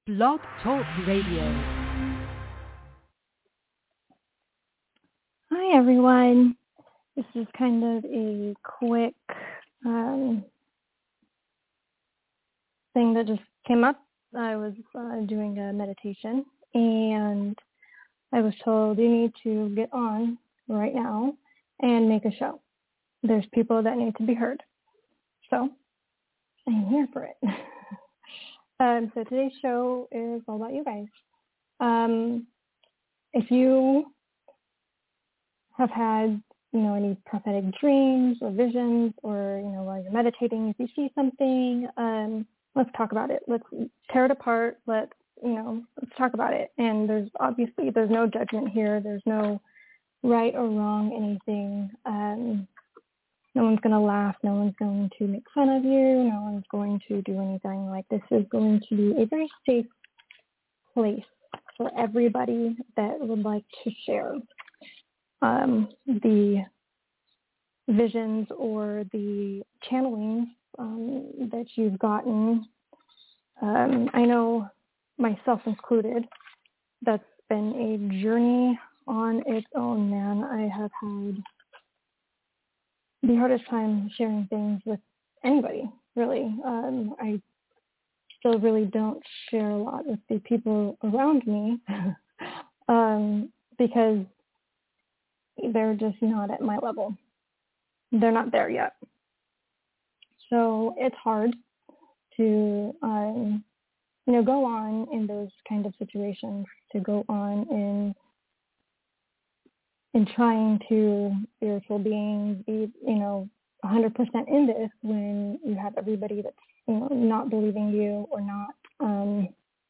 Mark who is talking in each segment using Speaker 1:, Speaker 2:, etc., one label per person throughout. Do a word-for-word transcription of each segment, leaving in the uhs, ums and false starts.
Speaker 1: Blog Talk Radio.
Speaker 2: Hi, everyone. This is kind of a quick um, thing that just came up. I was uh, doing a meditation, and I was told you need to get on right now and make a show. There's people that need to be heard. So I'm here for it. um, so today's show is all about you guys. Um, if you have had, you know, any prophetic dreams or visions, or, you know, while you're meditating, if you see something, um, let's talk about it. Let's tear it apart. Let's, you know, let's talk about it. And there's obviously, there's no judgment here. There's no right or wrong anything. Um, no one's going to laugh. No one's going to make fun of you. No one's going to do anything. Like, this is going to be a very safe place for everybody that would like to share um, the visions or the channelings um, that you've gotten. Um, I know, myself included, that's been a journey on its own, man. I have had the hardest time sharing things with anybody, really. Um, I still really don't share a lot with the people around me um, because they're just not at my level. They're not there yet. So it's hard to, um, you know, go on in those kind of situations, to go on in in trying to spiritual beings be, you know, one hundred percent in this when you have everybody that's, you know, not believing you or not, um,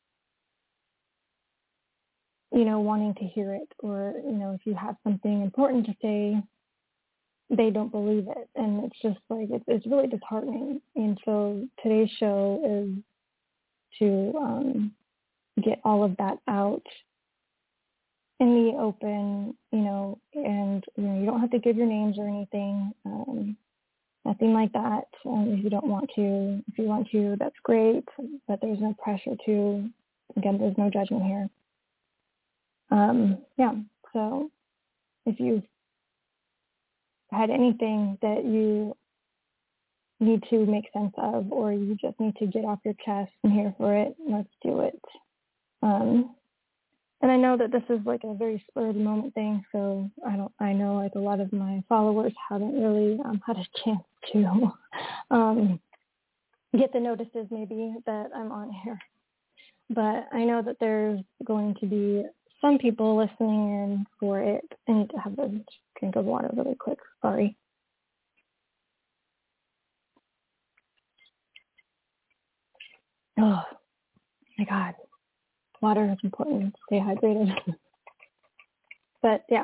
Speaker 2: you know, wanting to hear it, or, you know, if you have something important to say, they don't believe it. And it's just like, it's, it's really disheartening. And so today's show is to um, get all of that out in the open, you know, and, you know, you don't have to give your names or anything, um, nothing like that. Um, if you don't want to, if you want to, that's great, but there's no pressure to. Again, there's no judgment here. Um, yeah, so if you've had anything that you need to make sense of, or you just need to get off your chest, I'm here for it, let's do it. Um, And I know that this is like a very spur of the moment thing, so I don't. I know like a lot of my followers haven't really um, had a chance to um, get the notices maybe that I'm on here. But I know that there's going to be some people listening in for it. I need to have a drink of water really quick. Sorry. Oh my God, water is important. Stay hydrated. But yeah,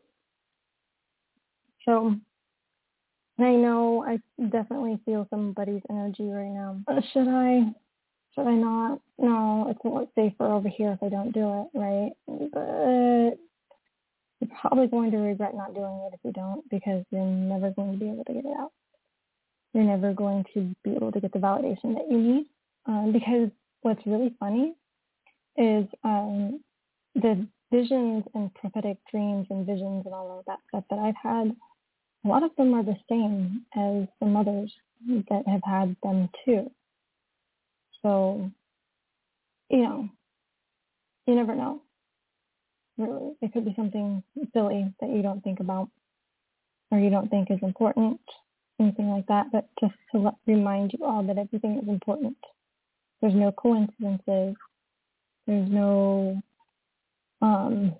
Speaker 2: so. I know I definitely feel somebody's energy right now. Uh, Should I? Should I not? No, it's a lot safer over here if I don't do it, right? But you're probably going to regret not doing it if you don't, because you're never going to be able to get it out. You're never going to be able to get the validation that you need. Um, because what's really funny is um, the visions and prophetic dreams and visions and all of that stuff that I've had, a lot of them are the same as some others that have had them too. So, you know, you never know. Really, it could be something silly that you don't think about or you don't think is important, anything like that. But just to let, remind you all that everything is important. There's no coincidences. There's no um,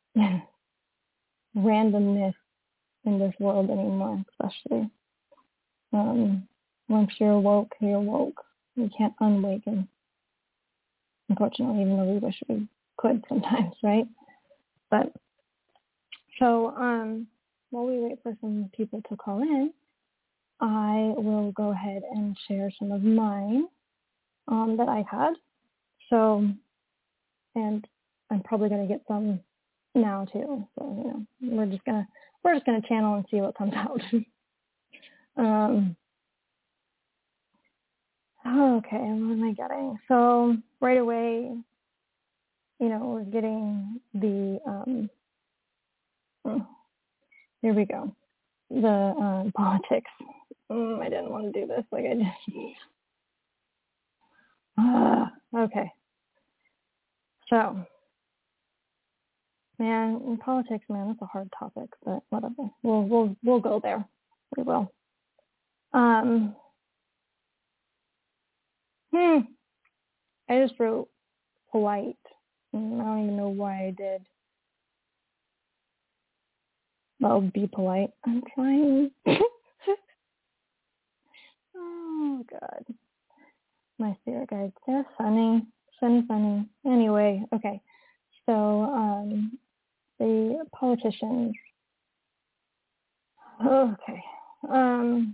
Speaker 2: randomness in this world anymore, especially. Um, once you're woke, you're woke. You can't unawaken. Unfortunately, even though we wish we could sometimes, right? But so um, while we wait for some people to call in, I will go ahead and share some of mine um, that I've had. So, and I'm probably going to get some now too. So, you know, we're just gonna we're just gonna channel and see what comes out. um, okay, what am I getting? So right away, you know, we're getting the, um, oh, here we go, the um, politics. Mm, I didn't want to do this. Like I just, ah, okay. So, man, in politics, man, that's a hard topic, but whatever. We'll we'll we'll go there. We will. Um. Hmm. I just wrote polite. Mm, I don't even know why I did. Well, be polite. I'm trying. Oh God, my spirit guides. They're funny, funny, funny. Anyway, okay. So, um, the politicians. Okay. Um.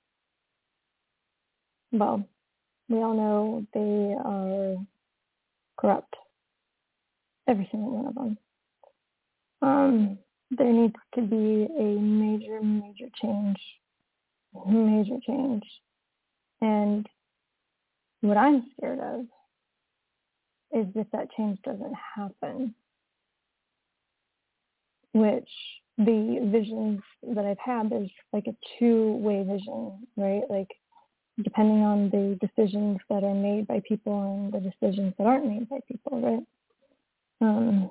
Speaker 2: Well, we all know they are corrupt. Every single one of them. Um. There needs to be a major, major change. Major change. And what I'm scared of is if that change doesn't happen, which the visions that I've had, there's like a two-way vision, right? Like depending on the decisions that are made by people and the decisions that aren't made by people, right? Um,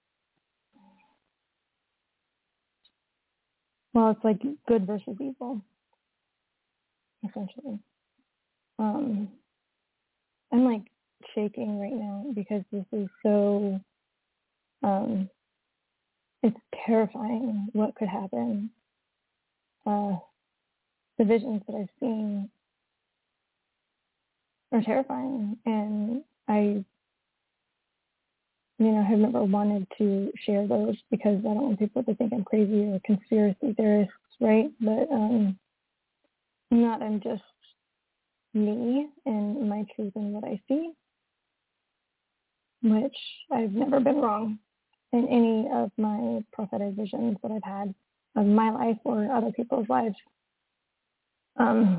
Speaker 2: well, it's like good versus evil, essentially. Um, I'm like shaking right now because this is so, um, it's terrifying what could happen. Uh, the visions that I've seen are terrifying, and I, you know, have never wanted to share those because I don't want people to think I'm crazy or conspiracy theorists, right? But um, I'm not. I'm just me and my truth and what I see, which I've never been wrong in any of my prophetic visions that I've had of my life or other people's lives. Um,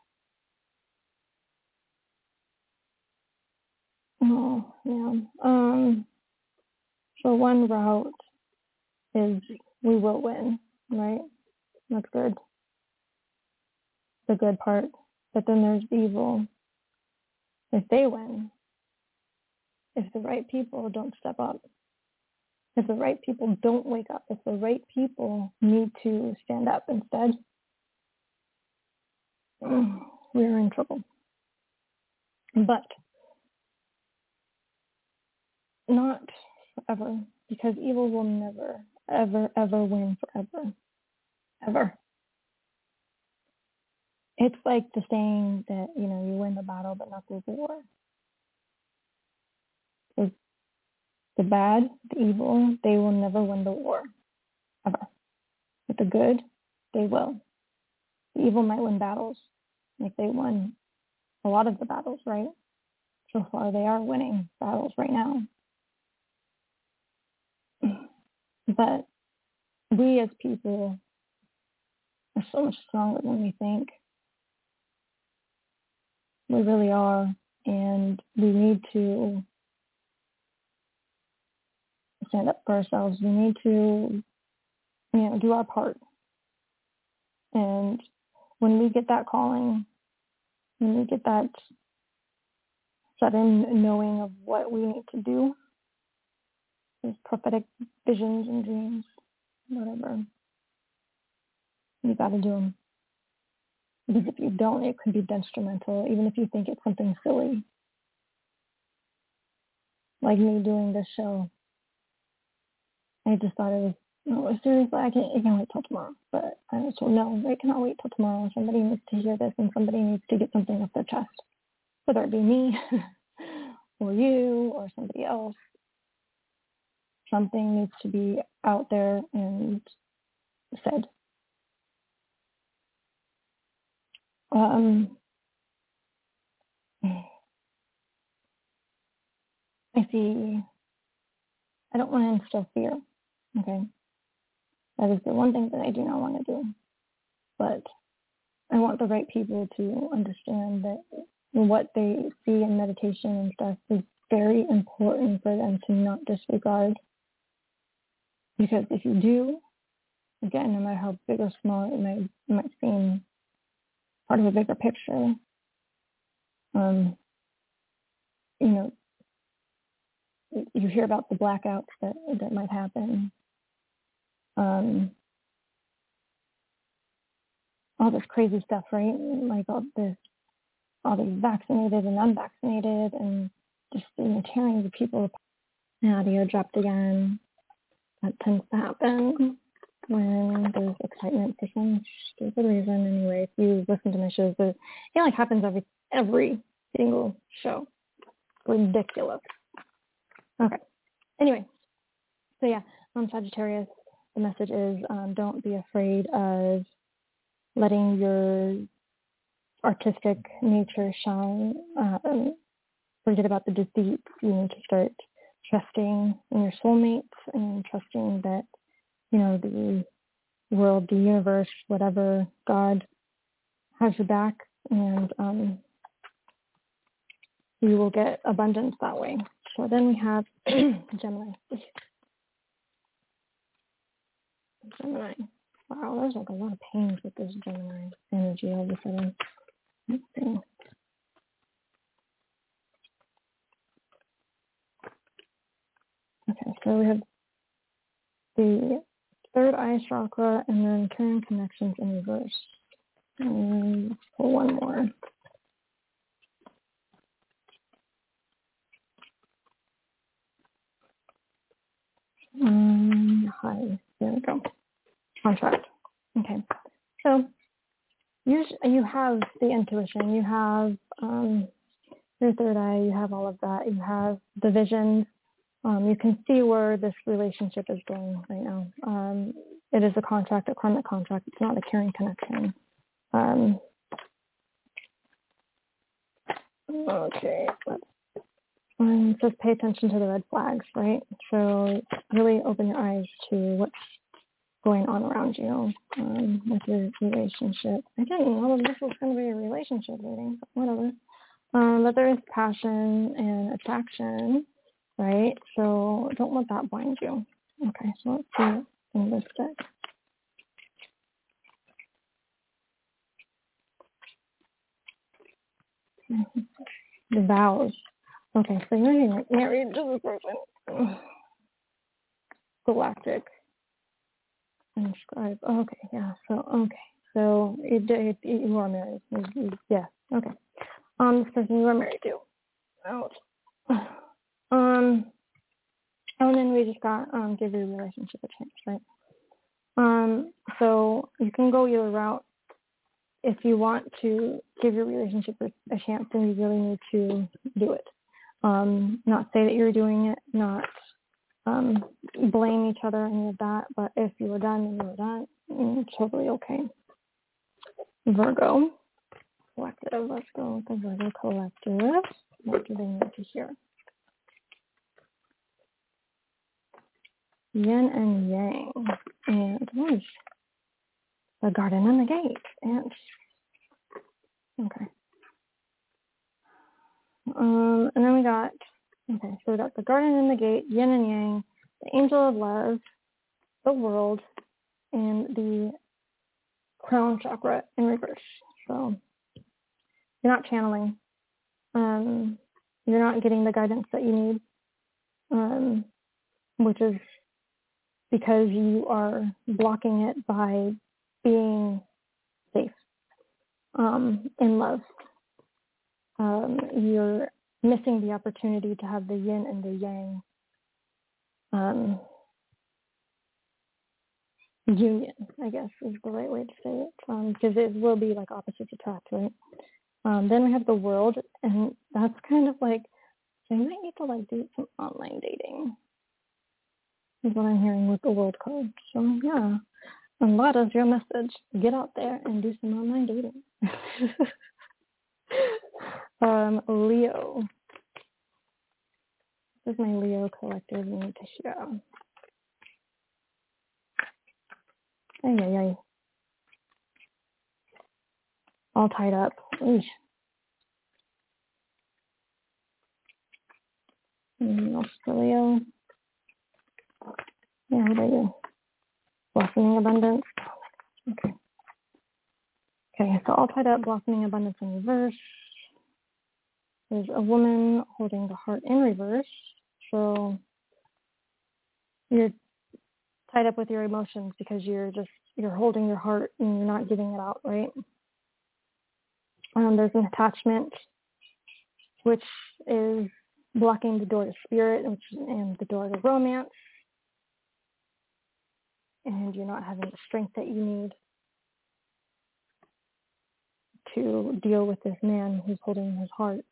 Speaker 2: oh, yeah. Um, so one route is we will win, right? That's good. The good part. But then there's evil. If they win, if the right people don't step up, if the right people don't wake up, if the right people need to stand up instead, we're in trouble. But not forever, because evil will never, ever, ever win forever. Ever. It's like the saying that, you know, you win the battle but not the war. It's the bad, the evil, they will never win the war. Ever. But the good, they will. The evil might win battles. Like they won a lot of the battles, right? So far they are winning battles right now. But we as people are so much stronger than we think. We really are. And we need to stand up for ourselves. We need to, you know, do our part. And when we get that calling, when we get that sudden knowing of what we need to do, these prophetic visions and dreams, whatever, you got to do them. Because if you don't, it could be detrimental, even if you think it's something silly. Like me doing this show. I just thought it was, no, seriously, I can't, I can't wait till tomorrow. But I was told, no, I cannot wait till tomorrow. Somebody needs to hear this and somebody needs to get something off their chest. Whether it be me or you or somebody else. Something needs to be out there and said. Um, I see, I don't want to instill fear, okay? That is the one thing that I do not want to do. But I want the right people to understand that what they see in meditation and stuff is very important for them to not disregard. Because if you do, again, no matter how big or small it might, it might seem part of a bigger picture, um, you know, you hear about the blackouts that, that might happen. Um, all this crazy stuff, right? Like all this, all these vaccinated and unvaccinated, and just you know, tearing the people apart. The audio dropped again. That tends to happen when there's excitement for some stupid reason. Anyway, if you listen to my shows, it like happens every every single show. Ridiculous. Okay. Anyway, so yeah, um, Sagittarius, the message is um, don't be afraid of letting your artistic nature shine. Um, forget about the defeat. You need to start trusting in your soulmates and trusting that, you know, the world, the universe, whatever, God has your back, and um, you will get abundance that way. So then we have Gemini. Gemini. Wow, there's like a lot of pains with this Gemini energy all of a sudden. Let's see. Okay, so we have the third eye chakra and then Chiron connections in reverse. And let's pull one more. Um, hi, there we go. Contract. Okay, so you you have the intuition, you have um, your third eye, you have all of that, you have the visions. Um, you can see where this relationship is going right now. Um, it is a contract, a karmic contract. It's not a caring connection. Um, okay. Um, it says pay attention to the red flags, right? So really open your eyes to what's going on around you um, with your relationship. Again, all of this is going to be a relationship reading, but whatever. Um, but there is passion and attraction, right? So don't let that blind you. Okay, so let's see in this deck. The vows. Okay, so you're getting married to this person. Galactic. And scribe. Oh, okay, yeah. So okay, so you, you, you are married. You, you, yeah. Okay. Um, this person you are married to. Ouch. Um. Oh, and then we just got um give your relationship a chance, right? Um. So you can go your route. If you want to give your relationship a, a chance, then you really need to do it. Um. Not say that you're doing it. Not um blame each other any of that. But if you were done, then you were done. And it's totally okay. Virgo collective. Let's go with the Virgo collective. What do they need to hear? Yin and Yang. And what is the garden and the gate? And okay. Um, and then we got okay. So we got the garden and the gate, Yin and Yang, the angel of love, the world, and the crown chakra in reverse. So you're not channeling. Um, you're not getting the guidance that you need, um, which is because you are blocking it by being safe um, in love. Um, you're missing the opportunity to have the yin and the yang um, union, I guess is the right way to say it, because um, it will be like opposites attract, right? Um, then we have the world, and that's kind of like, so you might need to like do some online dating, is what I'm hearing with the world card. So yeah, and that is your message. Get out there and do some online dating. um, Leo. This is my Leo collective need to show. Ay, ay, ay. All tied up. Eesh. Mm, Australia. Yeah, what are you? Blossoming abundance. Okay. Okay, so all tied up, blossoming abundance in reverse. There's a woman holding the heart in reverse. So you're tied up with your emotions because you're just, you're holding your heart and you're not giving it out, right? Um, there's an attachment, which is blocking the door to spirit, which and the door to romance. And you're not having the strength that you need to deal with this man who's holding his heart.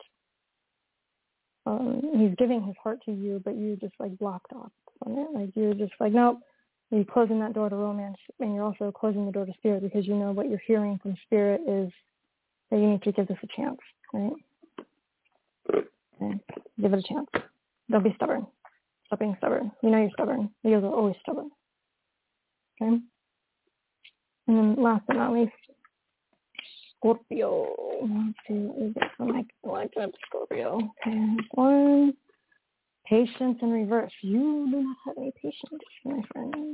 Speaker 2: Um, he's giving his heart to you, but you just like blocked off on it. Like you're just like, nope. You're closing that door to romance, and you're also closing the door to spirit because you know what you're hearing from spirit is that you need to give this a chance, right? Okay. Give it a chance. Don't be stubborn. Stop being stubborn. You know you're stubborn. You guys are always stubborn. Okay? And then last but not least, Scorpio. Let's see what we get from my like that Scorpio. Okay, one. Patience in reverse. You do not have any patience, my friend.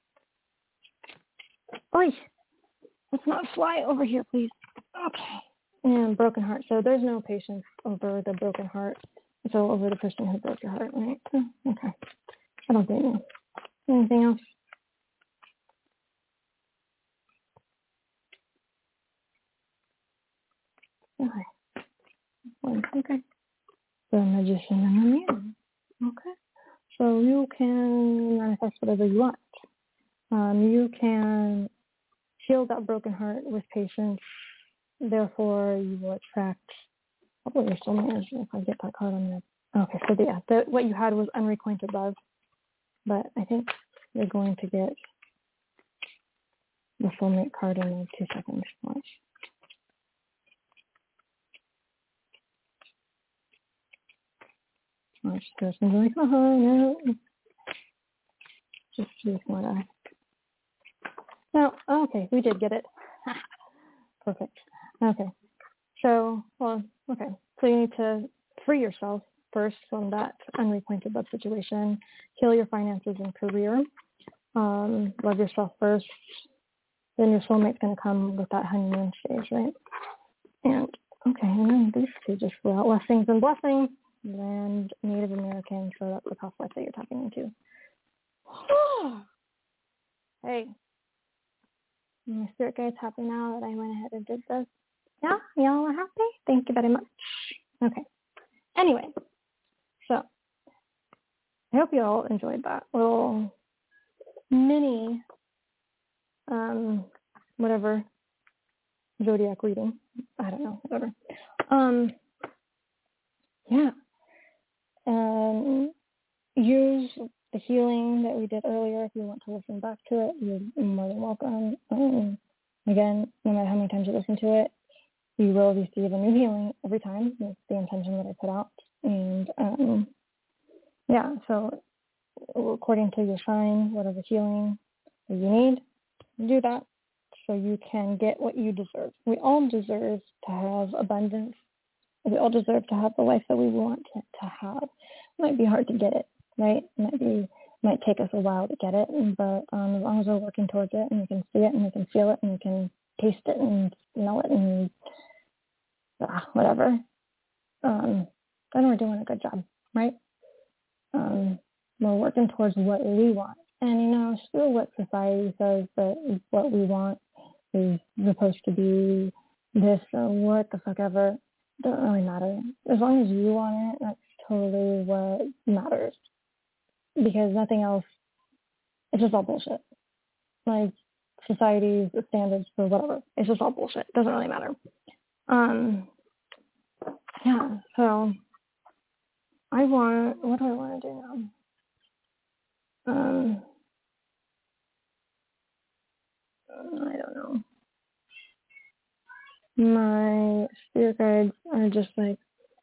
Speaker 2: Oi! Let's not fly over here, please. Okay. And broken heart. So there's no patience over the broken heart. So over the person who broke your heart, right? Okay. I don't think so. Anything else? Okay. One. Okay. The magician and the mirror. Okay. So you can manifest whatever you want. Um, you can heal that broken heart with patience. Therefore, you will attract probably your soulmate. If I get that card on there. Okay, so the, yeah, the, what you had was unrequited love, but I think you're going to get the soulmate card in two seconds. Watch. Watch. This one's like, oh no, just use one eye. No, okay, we did get it. Perfect. Okay. So, well, okay. So you need to free yourself first from that unrequited love situation. Heal your finances and career. Um, love yourself first. Then your soulmate's going to come with that honeymoon stage, right? And, okay, and then these two just flew out. Blessings and blessings. And Native American, so that's the past life that you're tapping into. Hey. My spirit guide's happy now that I went ahead and did this. Yeah, y'all are happy? Thank you very much. Okay. Anyway, so I hope you all enjoyed that little mini, um, whatever, zodiac reading. I don't know, whatever. Um, yeah. And use the healing that we did earlier. If you want to listen back to it, you're more than welcome. Um, again, no matter how many times you listen to it, you will receive a new healing every time. That's the intention that I put out. And um, yeah, so according to your sign, whatever healing that you need, do that so you can get what you deserve. We all deserve to have abundance. We all deserve to have the life that we want to, to have. It might be hard to get it, right? It might be might take us a while to get it, but um, as long as we're working towards it and we can see it and we can feel it and we can taste it and smell it and ah, whatever, um, then we're doing a good job, right? Um, we're working towards what we want. And, you know, still what society says that what we want is supposed to be this or what the fuck ever, doesn't really matter. As long as you want it, that's totally what matters. Because nothing else, it's just all bullshit. Like, society's standards for whatever, it's just all bullshit. It doesn't really matter. Um, yeah, so I want, what do I want to do now? Um, I don't know. My spirit guides are just like,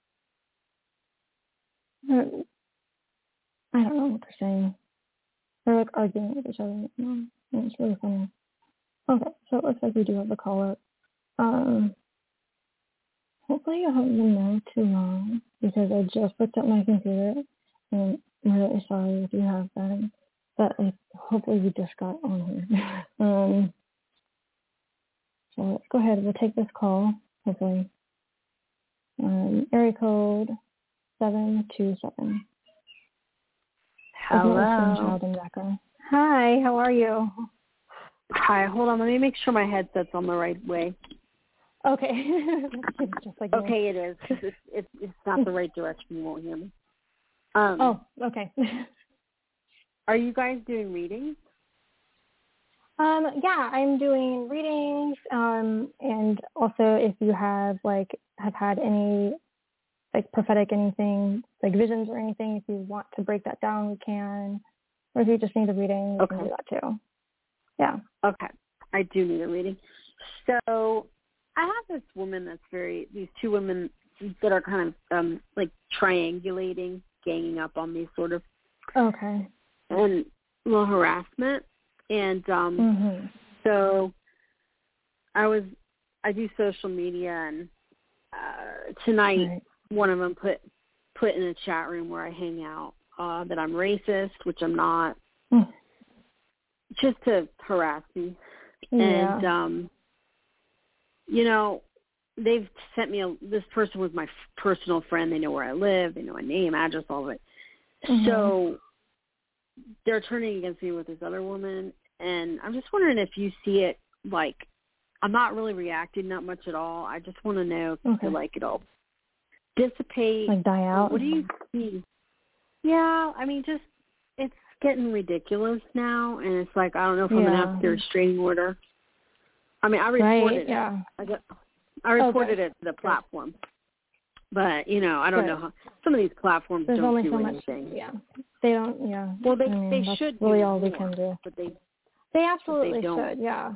Speaker 2: I don't know what they're saying. They're like arguing with each other right now. And it's really funny. Okay, so it looks like we do have a call up. Um, hopefully you haven't been there too long because I just looked at my computer I'm really sorry if you have that, but like, hopefully we just got on here. um, so let's go ahead. We'll take this call, hopefully. Um, area code seven two seven.
Speaker 1: Hello.
Speaker 2: Child in the background. Hi, how are you?
Speaker 1: Hi, hold on. Let me make sure my headset's on the right way.
Speaker 2: Okay. Just like
Speaker 1: okay, me. It is. It's, it's, it's not the right direction. You won't hear me. Um,
Speaker 2: oh, okay.
Speaker 1: Are you guys doing readings?
Speaker 2: Um, yeah, I'm doing readings, um, and also if you have, like, have had any, like, prophetic anything, like visions or anything, if you want to break that down, we can. Or if you just need a reading, we
Speaker 1: okay.
Speaker 2: can do that too. Yeah.
Speaker 1: Okay. I do need a reading. So I have this woman that's very, these two women that are kind of um, like triangulating, ganging up on me sort of.
Speaker 2: Okay.
Speaker 1: And a little harassment. And um,
Speaker 2: mm-hmm.
Speaker 1: so I was, I do social media, and uh, tonight
Speaker 2: right.
Speaker 1: one of them put, put in a chat room where I hang out uh, that I'm racist, which I'm not,
Speaker 2: mm.
Speaker 1: just to harass me.
Speaker 2: Yeah.
Speaker 1: And, um, you know, they've sent me a, this person was my f- personal friend. They know where I live. They know my name, address, all of it.
Speaker 2: Mm-hmm.
Speaker 1: So they're turning against me with this other woman. And I'm just wondering if you see it, like, I'm not really reacting that much at all. I just want to know if
Speaker 2: okay.
Speaker 1: you feel like it'll dissipate.
Speaker 2: Like die out?
Speaker 1: What do you see? Yeah, I mean, just, it's getting ridiculous now. And it's like, I don't know if I'm
Speaker 2: yeah.
Speaker 1: going to have to get a restraining order. I mean, I reported
Speaker 2: right,
Speaker 1: it.
Speaker 2: yeah.
Speaker 1: I, got, I reported
Speaker 2: okay.
Speaker 1: it to the platform. But, you know, I don't
Speaker 2: Good.
Speaker 1: know how, some of these platforms
Speaker 2: There's
Speaker 1: don't
Speaker 2: only
Speaker 1: do
Speaker 2: so
Speaker 1: anything.
Speaker 2: much, yeah. They don't, yeah.
Speaker 1: Well, they
Speaker 2: I mean,
Speaker 1: they
Speaker 2: that's
Speaker 1: should
Speaker 2: really
Speaker 1: do
Speaker 2: all
Speaker 1: more,
Speaker 2: we can do.
Speaker 1: but they
Speaker 2: They absolutely
Speaker 1: they don't.
Speaker 2: should, yeah.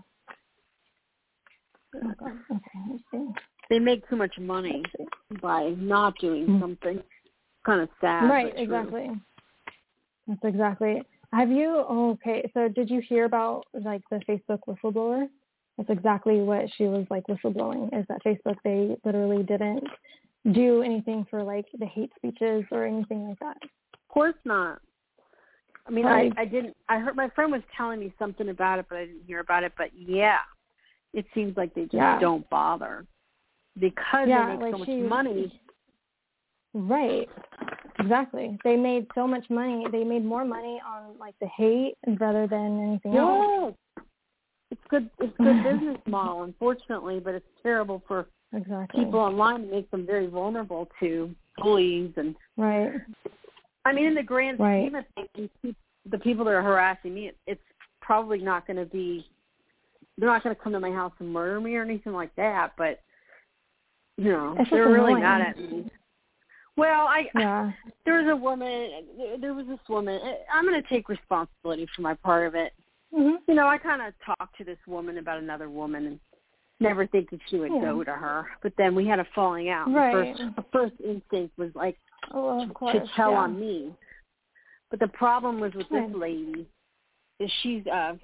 Speaker 2: Oh, God. Okay, let's see.
Speaker 1: They make too much money by not doing mm-hmm. something. Kind of sad,
Speaker 2: right,
Speaker 1: but true.
Speaker 2: exactly. That's exactly. Have you, oh, okay, so did you hear about, like, the Facebook whistleblower? That's exactly what she was, like, whistleblowing, is that Facebook, they literally didn't do anything for, like, the hate speeches or anything like that.
Speaker 1: Of course not. I mean, I, I didn't, I heard my friend was telling me something about it, but I didn't hear about it. But, yeah, it seems like they just yeah. don't bother because
Speaker 2: yeah,
Speaker 1: they make
Speaker 2: like
Speaker 1: so much
Speaker 2: she,
Speaker 1: money.
Speaker 2: Right. Exactly. They made so much money. They made more money on, like, the hate rather than anything
Speaker 1: yeah.
Speaker 2: else.
Speaker 1: It's good. It's a good business model, unfortunately, but it's terrible for
Speaker 2: exactly.
Speaker 1: people online to make them very vulnerable to bullies and.
Speaker 2: Right.
Speaker 1: I mean, in the grand
Speaker 2: right.
Speaker 1: scheme of things, the people that are harassing me, it's probably not going to be. They're not going to come to my house and murder me or anything like that. But you know,
Speaker 2: it's
Speaker 1: they're really
Speaker 2: annoying.
Speaker 1: mad at me. Well, I
Speaker 2: yeah.
Speaker 1: there was a woman. There was this woman. I'm going to take responsibility for my part of it.
Speaker 2: Mm-hmm.
Speaker 1: You know, I kind of talked to this woman about another woman and never thinking she would
Speaker 2: yeah.
Speaker 1: go to her. But then we had a falling out.
Speaker 2: Right.
Speaker 1: The first, the first instinct was like
Speaker 2: oh, of
Speaker 1: to,
Speaker 2: course.
Speaker 1: to tell
Speaker 2: yeah.
Speaker 1: on me. But the problem was with
Speaker 2: right.
Speaker 1: this lady is she's, uh,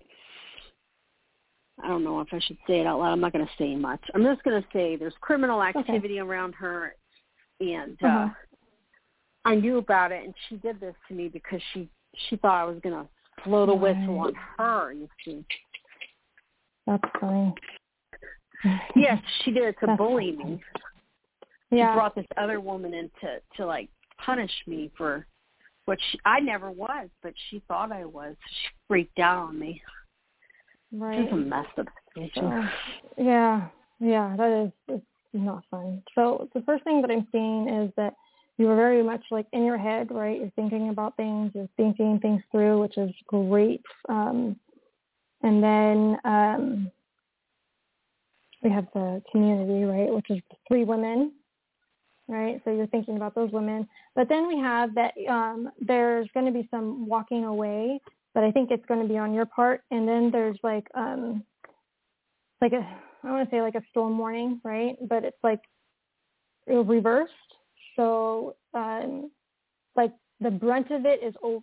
Speaker 1: I don't know if I should say it out loud. I'm not going to say much. I'm just going to say there's criminal activity okay. around her. And uh, uh-huh. I knew about it. And she did this to me because she, she thought I was going to blow the
Speaker 2: right.
Speaker 1: whistle on her, you see.
Speaker 2: That's funny.
Speaker 1: Yes, she did it to
Speaker 2: That's
Speaker 1: bully
Speaker 2: funny.
Speaker 1: me.
Speaker 2: Yeah.
Speaker 1: She brought this other woman in to, to like, punish me for what she, I never was, but she thought I was. She freaked out on me.
Speaker 2: Right.
Speaker 1: It's a messed up situation.
Speaker 2: So, yeah, yeah, that is it's not fun. So the first thing that I'm seeing is that you are very much like in your head, right? You're thinking about things, you're thinking things through, which is great. Um, and then um, we have the community, right, which is three women, right? So you're thinking about those women. But then we have that um, there's going to be some walking away, but I think it's going to be on your part. And then there's like, um, like a, I want to say like a storm warning, right? But it's like reversed. So um, like the brunt of it is over.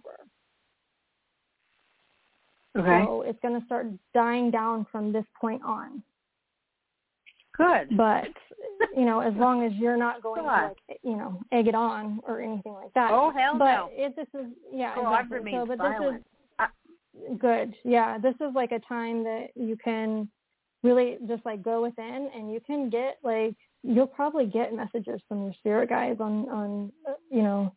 Speaker 1: Okay.
Speaker 2: So it's going to start dying down from this point on.
Speaker 1: Good.
Speaker 2: But, you know, as long as you're not going
Speaker 1: God.
Speaker 2: to, like, you know, egg it on or anything like that.
Speaker 1: Oh, hell
Speaker 2: but
Speaker 1: no.
Speaker 2: But this is, yeah,
Speaker 1: Girl,
Speaker 2: exactly.
Speaker 1: I've remained
Speaker 2: so, but
Speaker 1: silent.
Speaker 2: this is good. Yeah, this is like a time that you can really just, like, go within, and you can get, like, you'll probably get messages from your spirit guides on, on uh, you know,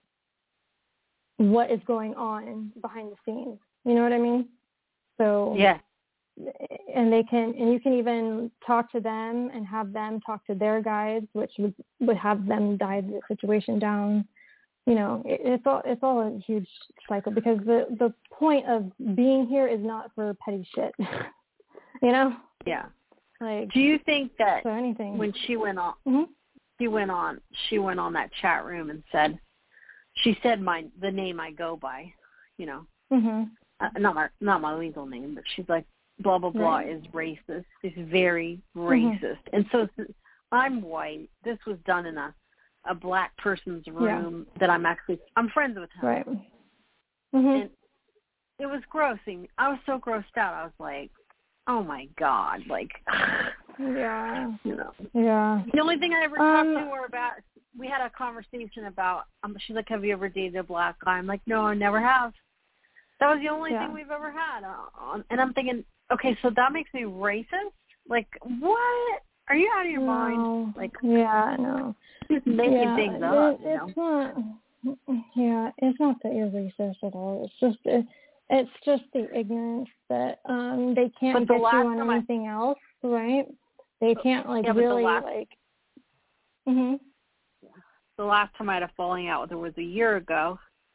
Speaker 2: what is going on behind the scenes. You know what I mean? So,
Speaker 1: yeah.
Speaker 2: And they can, and you can even talk to them and have them talk to their guides, which would, would have them dive the situation down. You know, it, it's all it's all a huge cycle, because the the point of being here is not for petty shit. You know?
Speaker 1: Yeah.
Speaker 2: Like,
Speaker 1: do you think that
Speaker 2: so anything.
Speaker 1: when she went on,
Speaker 2: mm-hmm.
Speaker 1: she went on, she went on that chat room and said, she said my the name I go by, you know,
Speaker 2: mm-hmm.
Speaker 1: uh, not my not my legal name, but she's like, blah, blah, blah,
Speaker 2: right.
Speaker 1: is racist. It's very racist. Mm-hmm. And so I'm white. This was done in a, a black person's room yeah. that I'm actually, I'm friends with him.
Speaker 2: Right. Mm-hmm.
Speaker 1: And it was grossing. I was so grossed out. I was like, oh, my God. Like,
Speaker 2: yeah.
Speaker 1: You know.
Speaker 2: Yeah.
Speaker 1: The only thing I ever
Speaker 2: um,
Speaker 1: talked to her about, we had a conversation about, um, she's like, have you ever dated a black guy? I'm like, no, I never have. That was the only
Speaker 2: yeah.
Speaker 1: thing we've ever had. Uh, and I'm thinking, okay, so that makes me racist? Like, what? Are you out of your
Speaker 2: no.
Speaker 1: mind? Like,
Speaker 2: yeah, no.
Speaker 1: Just making
Speaker 2: yeah,
Speaker 1: things up,
Speaker 2: it,
Speaker 1: you know?
Speaker 2: It's not, yeah, it's not that you're racist at all. It's just, it, it's just the ignorance that um they can't
Speaker 1: the
Speaker 2: get you on anything I, else, right? They can't, like,
Speaker 1: yeah,
Speaker 2: really,
Speaker 1: last,
Speaker 2: like, mm-hmm.
Speaker 1: The last time I had a falling out with her was a year ago.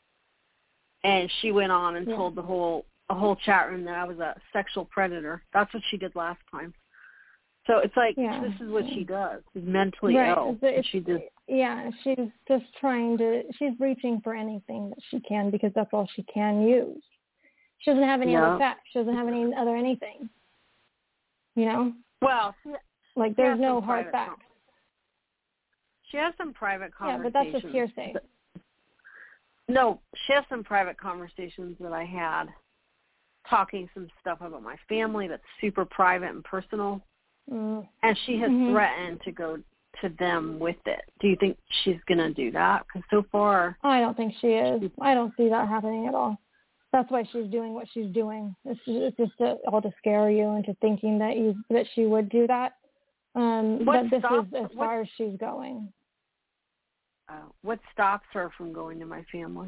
Speaker 1: And she went on and yeah. told the whole a whole chat room that I was a sexual predator. That's what she did last time. So it's like,
Speaker 2: yeah.
Speaker 1: this is what she does. She's mentally
Speaker 2: right.
Speaker 1: ill.
Speaker 2: It's,
Speaker 1: she just,
Speaker 2: yeah, she's just trying to, she's reaching for anything that she can, because that's all she can use. She doesn't have any
Speaker 1: yeah.
Speaker 2: other facts. She doesn't have any other anything. You know?
Speaker 1: Well, she,
Speaker 2: like, there's no hard facts.
Speaker 1: Com- she has some private conversations.
Speaker 2: Yeah, but that's just hearsay.
Speaker 1: But, no, she has some private conversations that I had, talking some stuff about my family that's super private and personal.
Speaker 2: Mm.
Speaker 1: And she has
Speaker 2: mm-hmm.
Speaker 1: threatened to go to them with it. Do you think she's going to do that? Because so far...
Speaker 2: I don't think she is. I don't see that happening at all. That's why she's doing what she's doing. It's just, it's just to, all to scare you into thinking that you that she would do that. Um, but this
Speaker 1: stops,
Speaker 2: is as
Speaker 1: what,
Speaker 2: far as she's going.
Speaker 1: Uh, what stops her from going to my family?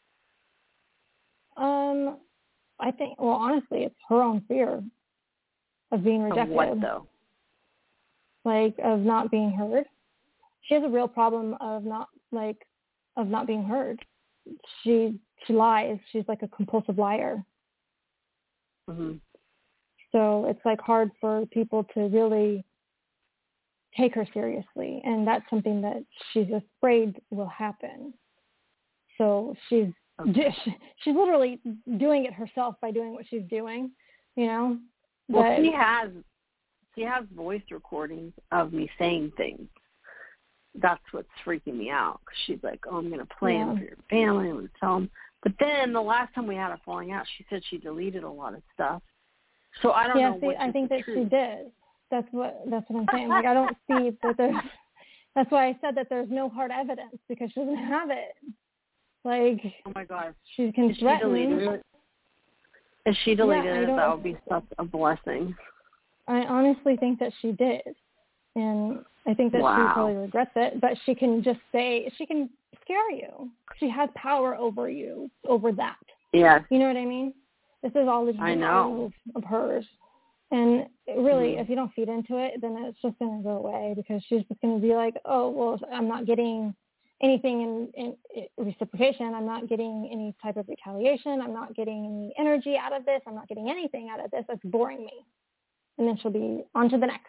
Speaker 2: Um, I think, well, honestly, it's her own fear of being rejected.
Speaker 1: Of what, though?
Speaker 2: Like, of not being heard. She has a real problem of not, like, of not being heard. She she lies. She's like a compulsive liar.
Speaker 1: Mm-hmm.
Speaker 2: So it's, like, hard for people to really take her seriously, and that's something that she's afraid will happen. So she's okay. she's literally doing it herself by doing what she's doing, you know.
Speaker 1: Well,
Speaker 2: but,
Speaker 1: she has she has voice recordings of me saying things. That's what's freaking me out. Cause she's like, "Oh, I'm going to play
Speaker 2: yeah.
Speaker 1: them for your family. I'm going to tell them." But then the last time we had a falling out, she said she deleted a lot of stuff. So I don't
Speaker 2: yeah,
Speaker 1: know.
Speaker 2: See,
Speaker 1: which
Speaker 2: I
Speaker 1: is
Speaker 2: think
Speaker 1: the
Speaker 2: that
Speaker 1: truth.
Speaker 2: she did. That's what that's what I'm saying. Like, I don't see that there's. That's why I said that there's no hard evidence, because she doesn't have it. Like,
Speaker 1: oh my gosh,
Speaker 2: she can
Speaker 1: Is
Speaker 2: threaten.
Speaker 1: She deleted it? If she deleted
Speaker 2: yeah,
Speaker 1: it, that would be such a blessing.
Speaker 2: I honestly think that she did, and I think that
Speaker 1: wow.
Speaker 2: she probably regrets it. But she can just say, she can scare you. She has power over you, over that.
Speaker 1: Yeah.
Speaker 2: You know what I mean? This is all
Speaker 1: I know.
Speaker 2: of hers. And really,
Speaker 1: mm-hmm.
Speaker 2: if you don't feed into it, then it's just going to go away, because she's just going to be like, oh, well, I'm not getting anything in, in, in reciprocation. I'm not getting any type of retaliation. I'm not getting any energy out of this. I'm not getting anything out of this. That's boring me. And then she'll be on to the next.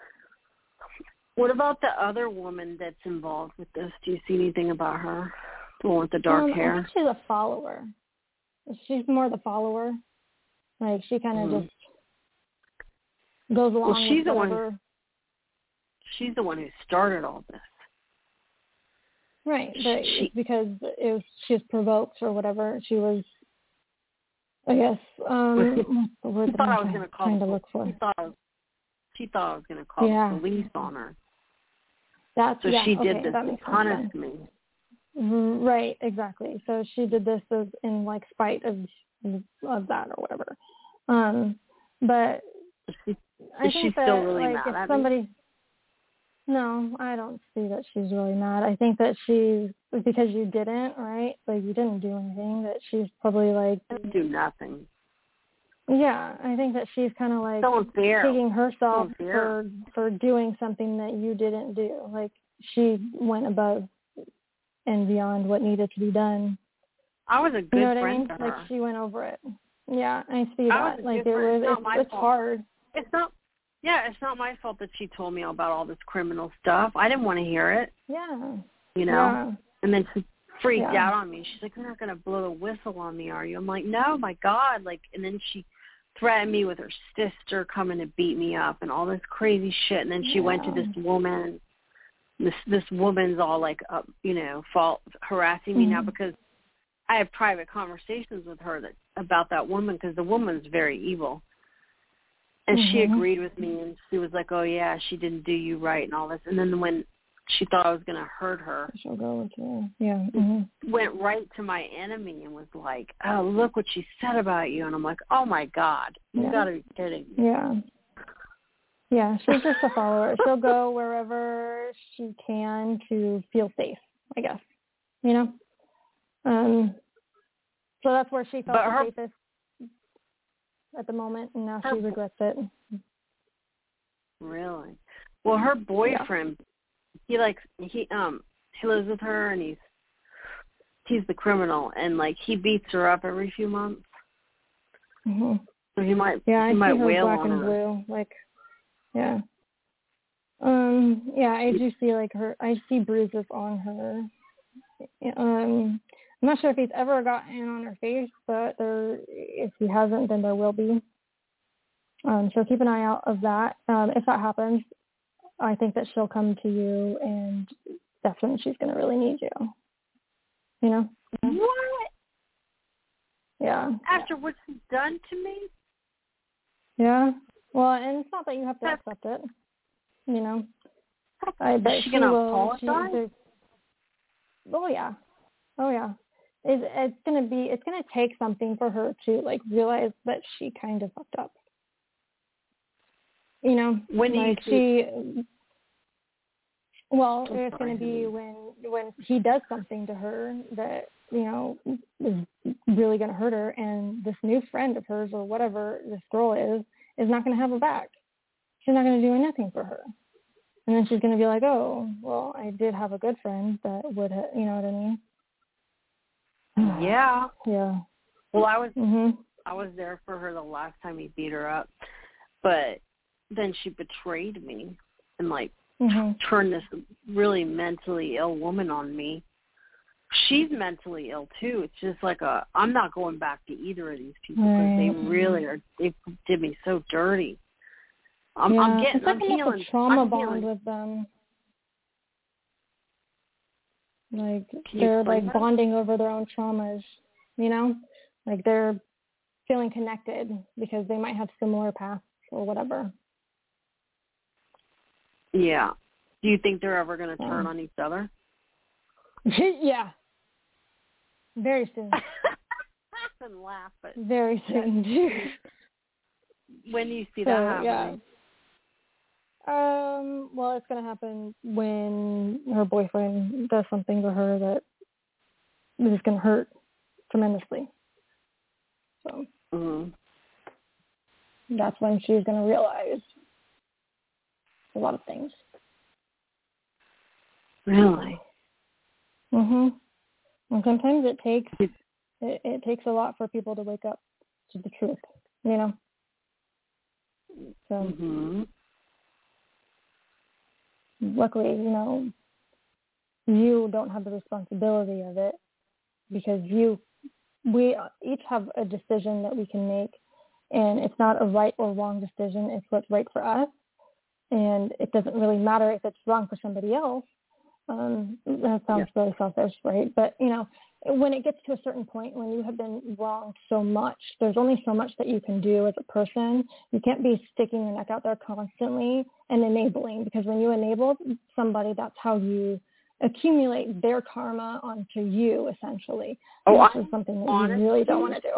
Speaker 1: What about the other woman that's involved with this? Do you see anything about her? The one with the dark
Speaker 2: um,
Speaker 1: hair?
Speaker 2: I think she's a follower. She's more the follower. Like, she kind of mm-hmm. just goes along
Speaker 1: well, she's
Speaker 2: with
Speaker 1: the
Speaker 2: whatever.
Speaker 1: One, she's the one who started all this.
Speaker 2: Right, but
Speaker 1: she,
Speaker 2: it's because it was, she was provoked or whatever. She was, I guess, um, what's the word that I'm trying, trying to look for?
Speaker 1: He thought, I was, She thought I was going to call
Speaker 2: yeah.
Speaker 1: the police on her.
Speaker 2: That's,
Speaker 1: so
Speaker 2: yeah,
Speaker 1: she did
Speaker 2: okay,
Speaker 1: this
Speaker 2: that
Speaker 1: to
Speaker 2: makes
Speaker 1: punish
Speaker 2: sense.
Speaker 1: me.
Speaker 2: Right, exactly. So she did this as in like spite of of that or whatever. Um, but
Speaker 1: Is she,
Speaker 2: I
Speaker 1: is
Speaker 2: think
Speaker 1: she
Speaker 2: that
Speaker 1: still really
Speaker 2: like
Speaker 1: mad
Speaker 2: if
Speaker 1: at
Speaker 2: somebody,
Speaker 1: me?
Speaker 2: no, I don't see that she's really mad. I think that she's because you didn't, right? Like you didn't do anything. That she's probably like
Speaker 1: I didn't do nothing.
Speaker 2: Yeah, I think that she's kind of like
Speaker 1: So unfair.
Speaker 2: taking herself
Speaker 1: So
Speaker 2: for for doing something that you didn't do. Like she went above and beyond what needed to be done.
Speaker 1: I was a good
Speaker 2: you know what
Speaker 1: friend
Speaker 2: I mean?
Speaker 1: to
Speaker 2: Like
Speaker 1: her.
Speaker 2: she went over it. Yeah, I see
Speaker 1: I
Speaker 2: that.
Speaker 1: was a
Speaker 2: Like
Speaker 1: good
Speaker 2: it
Speaker 1: friend.
Speaker 2: was,
Speaker 1: It's not
Speaker 2: it's,
Speaker 1: my
Speaker 2: it's
Speaker 1: fault.
Speaker 2: hard.
Speaker 1: It's not. Yeah, it's not my fault that she told me about all this criminal stuff. I didn't want to hear it.
Speaker 2: Yeah.
Speaker 1: You know.
Speaker 2: Yeah.
Speaker 1: And then she freaked
Speaker 2: Yeah.
Speaker 1: out on me. She's like, "You're not gonna blow the whistle on me, are you?" I'm like, "No, my God!" Like, and then she threatened me with her sister coming to beat me up and all this crazy shit. And then she
Speaker 2: yeah.
Speaker 1: went to this woman. This this woman's all like, uh, you know, fault harassing me
Speaker 2: mm-hmm.
Speaker 1: now because I have private conversations with her that about that woman because the woman's very evil. And
Speaker 2: mm-hmm.
Speaker 1: she agreed with me, and she was like, "Oh yeah, she didn't do you right," and all this. And then when she thought I was going to hurt her,
Speaker 2: she'll go with you. Yeah. Mm-hmm.
Speaker 1: went right to my enemy and was like, "Oh, look what she said about you." And I'm like, "Oh my God, you
Speaker 2: yeah.
Speaker 1: got to be kidding me."
Speaker 2: Yeah. Yeah, she's just a follower. She'll go wherever she can to feel safe, I guess. You know? Um, so that's where she felt
Speaker 1: But
Speaker 2: the
Speaker 1: her,
Speaker 2: safest at the moment, and now
Speaker 1: her
Speaker 2: she regrets it.
Speaker 1: really, well, her boyfriend, yeah. he likes he um he lives with her, and he's he's the criminal, and like he beats her up every few months.
Speaker 2: Mm-hmm.
Speaker 1: So he might
Speaker 2: yeah,
Speaker 1: he
Speaker 2: I
Speaker 1: might
Speaker 2: see her
Speaker 1: wail
Speaker 2: black
Speaker 1: on
Speaker 2: and
Speaker 1: her.
Speaker 2: blue, like yeah. Um, yeah, I do see like her. I see bruises on her. Um, I'm not sure if he's ever gotten on her face, but there, if he hasn't, then there will be. Um, so keep an eye out of that. Um, if that happens, I think that she'll come to you, and that's when she's going to really need you. You know?
Speaker 1: What?
Speaker 2: Yeah.
Speaker 1: After what's done to me?
Speaker 2: Yeah. Well, and it's not that you have to
Speaker 1: That's,
Speaker 2: accept it. You know? I bet
Speaker 1: is she,
Speaker 2: she
Speaker 1: gonna
Speaker 2: will.
Speaker 1: apologize?
Speaker 2: She, oh yeah. Oh yeah. It's, it's gonna be. It's gonna take something for her to like realize that she kind of fucked up. You know,
Speaker 1: when do
Speaker 2: like
Speaker 1: you see-
Speaker 2: she. Well,
Speaker 1: I'm
Speaker 2: it's
Speaker 1: sorry,
Speaker 2: gonna be
Speaker 1: honey.
Speaker 2: when when he does something to her that you know is really gonna hurt her, and this new friend of hers or whatever this girl is is not gonna have her back. She's not gonna do anything for her. And then she's going to be like, oh, well, I did have a good friend that would have, you know what I mean?
Speaker 1: Yeah.
Speaker 2: Yeah.
Speaker 1: Well, I was
Speaker 2: hmm
Speaker 1: I was there for her the last time he beat her up, but then she betrayed me and like
Speaker 2: hmm
Speaker 1: turned this really mentally ill woman on me. She's mentally ill too. It's just like a I'm not going back to either of these people because
Speaker 2: right.
Speaker 1: they really are. They did me so dirty. I'm,
Speaker 2: yeah.
Speaker 1: I'm getting,
Speaker 2: it's like
Speaker 1: I'm
Speaker 2: almost
Speaker 1: healing.
Speaker 2: a trauma
Speaker 1: I'm
Speaker 2: bond
Speaker 1: healing.
Speaker 2: with them. Like
Speaker 1: Can
Speaker 2: they're like that? Bonding over their own traumas, you know? Like they're feeling connected because they might have similar paths or whatever.
Speaker 1: Yeah. Do you think they're ever going to
Speaker 2: yeah.
Speaker 1: turn on each other?
Speaker 2: yeah. Very soon.
Speaker 1: And laugh, but
Speaker 2: very soon.
Speaker 1: when do you see
Speaker 2: so,
Speaker 1: that happening?
Speaker 2: Yeah. Um, well, it's going to happen when her boyfriend does something to her that is going to hurt tremendously. So
Speaker 1: mm-hmm.
Speaker 2: that's when she's going to realize a lot of things.
Speaker 1: Really?
Speaker 2: Mhm. And sometimes it takes it, it takes a lot for people to wake up to the truth, you know. So
Speaker 1: mm-hmm.
Speaker 2: luckily, you know, you don't have the responsibility of it because you, we each have a decision that we can make, and it's not a right or wrong decision. It's what's right for us, and it doesn't really matter if it's wrong for somebody else. Um, that sounds yeah. really selfish, right? But, you know, when it gets to a certain point, when you have been wronged so much, there's only so much that you can do as a person. You can't be sticking your neck out there constantly and enabling, because when you enable somebody, that's how you accumulate their karma onto you, essentially.
Speaker 1: Oh,
Speaker 2: which
Speaker 1: I'm
Speaker 2: is something that
Speaker 1: honestly
Speaker 2: you really don't want to do.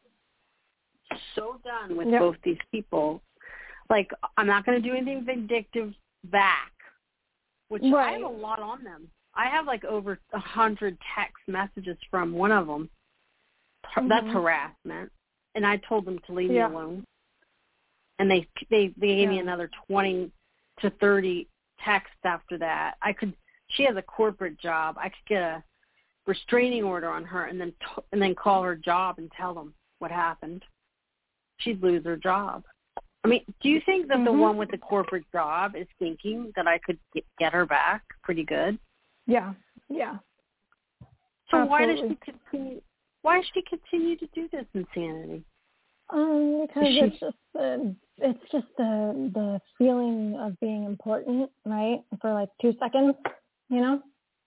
Speaker 1: So done with
Speaker 2: yep.
Speaker 1: both these people. Like, I'm not going to do anything vindictive back, which
Speaker 2: right.
Speaker 1: I have a lot on them. I have like over a hundred text messages from one of them. Mm-hmm. That's harassment, and I told them to leave
Speaker 2: yeah.
Speaker 1: me alone. And they they they gave yeah. me another twenty to thirty texts after that. I could. She has a corporate job. I could get a restraining order on her, and then t- and then call her job and tell them what happened. She'd lose her job. I mean, do you think that mm-hmm. the one with the corporate job is thinking that I could get, get her back pretty good?
Speaker 2: Yeah, yeah.
Speaker 1: So
Speaker 2: Absolutely.
Speaker 1: why does she continue? Why does she continue to do this insanity?
Speaker 2: Um, because she, it's just the it's just the the feeling of being important, right? For like two seconds, you know.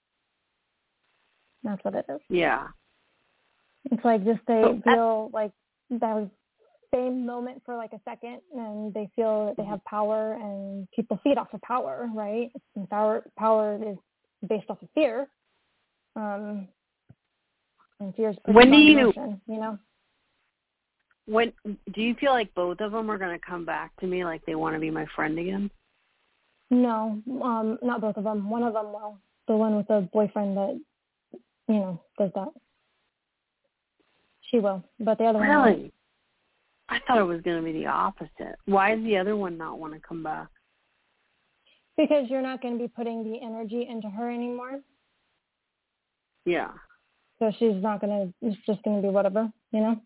Speaker 2: That's what it is.
Speaker 1: Yeah.
Speaker 2: It's like just they
Speaker 1: so
Speaker 2: feel at, like that same moment for like a second, and they feel that they have power, and people feed off of power, right? And power power is based off of fear. Um, and fear is
Speaker 1: when do you,
Speaker 2: emotion, you know?
Speaker 1: When do you feel like both of them are going to come back to me, like they want to be my friend again?
Speaker 2: No, um, not both of them. One of them will. The one with the boyfriend that, you know, does that. She will, but the other
Speaker 1: really?
Speaker 2: one won't.
Speaker 1: I thought it was going to be the opposite. Why does the other one not want to come back?
Speaker 2: Because you're not going to be putting the energy into her anymore.
Speaker 1: Yeah.
Speaker 2: So she's not going to, it's just going to be whatever, you know?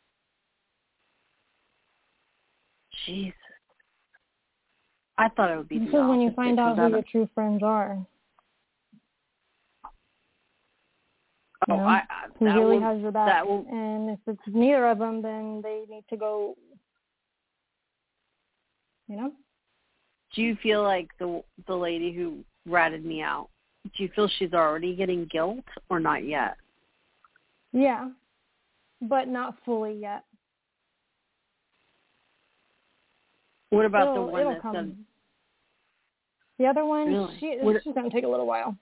Speaker 1: Jesus. I thought it would be
Speaker 2: this
Speaker 1: the opposite.
Speaker 2: This is when you find out who your true friends are.
Speaker 1: Oh,
Speaker 2: you know?
Speaker 1: I, I,
Speaker 2: who really
Speaker 1: will,
Speaker 2: has your back. Will, and if it's neither of them, then they need to go, you know?
Speaker 1: Do you feel like the the lady who ratted me out, do you feel she's already getting guilt or not yet?
Speaker 2: Yeah, but not fully yet.
Speaker 1: What about
Speaker 2: it'll,
Speaker 1: the one
Speaker 2: it'll
Speaker 1: that
Speaker 2: come.
Speaker 1: said...
Speaker 2: The other one,
Speaker 1: really?
Speaker 2: she,
Speaker 1: what,
Speaker 2: she's going to take a little while.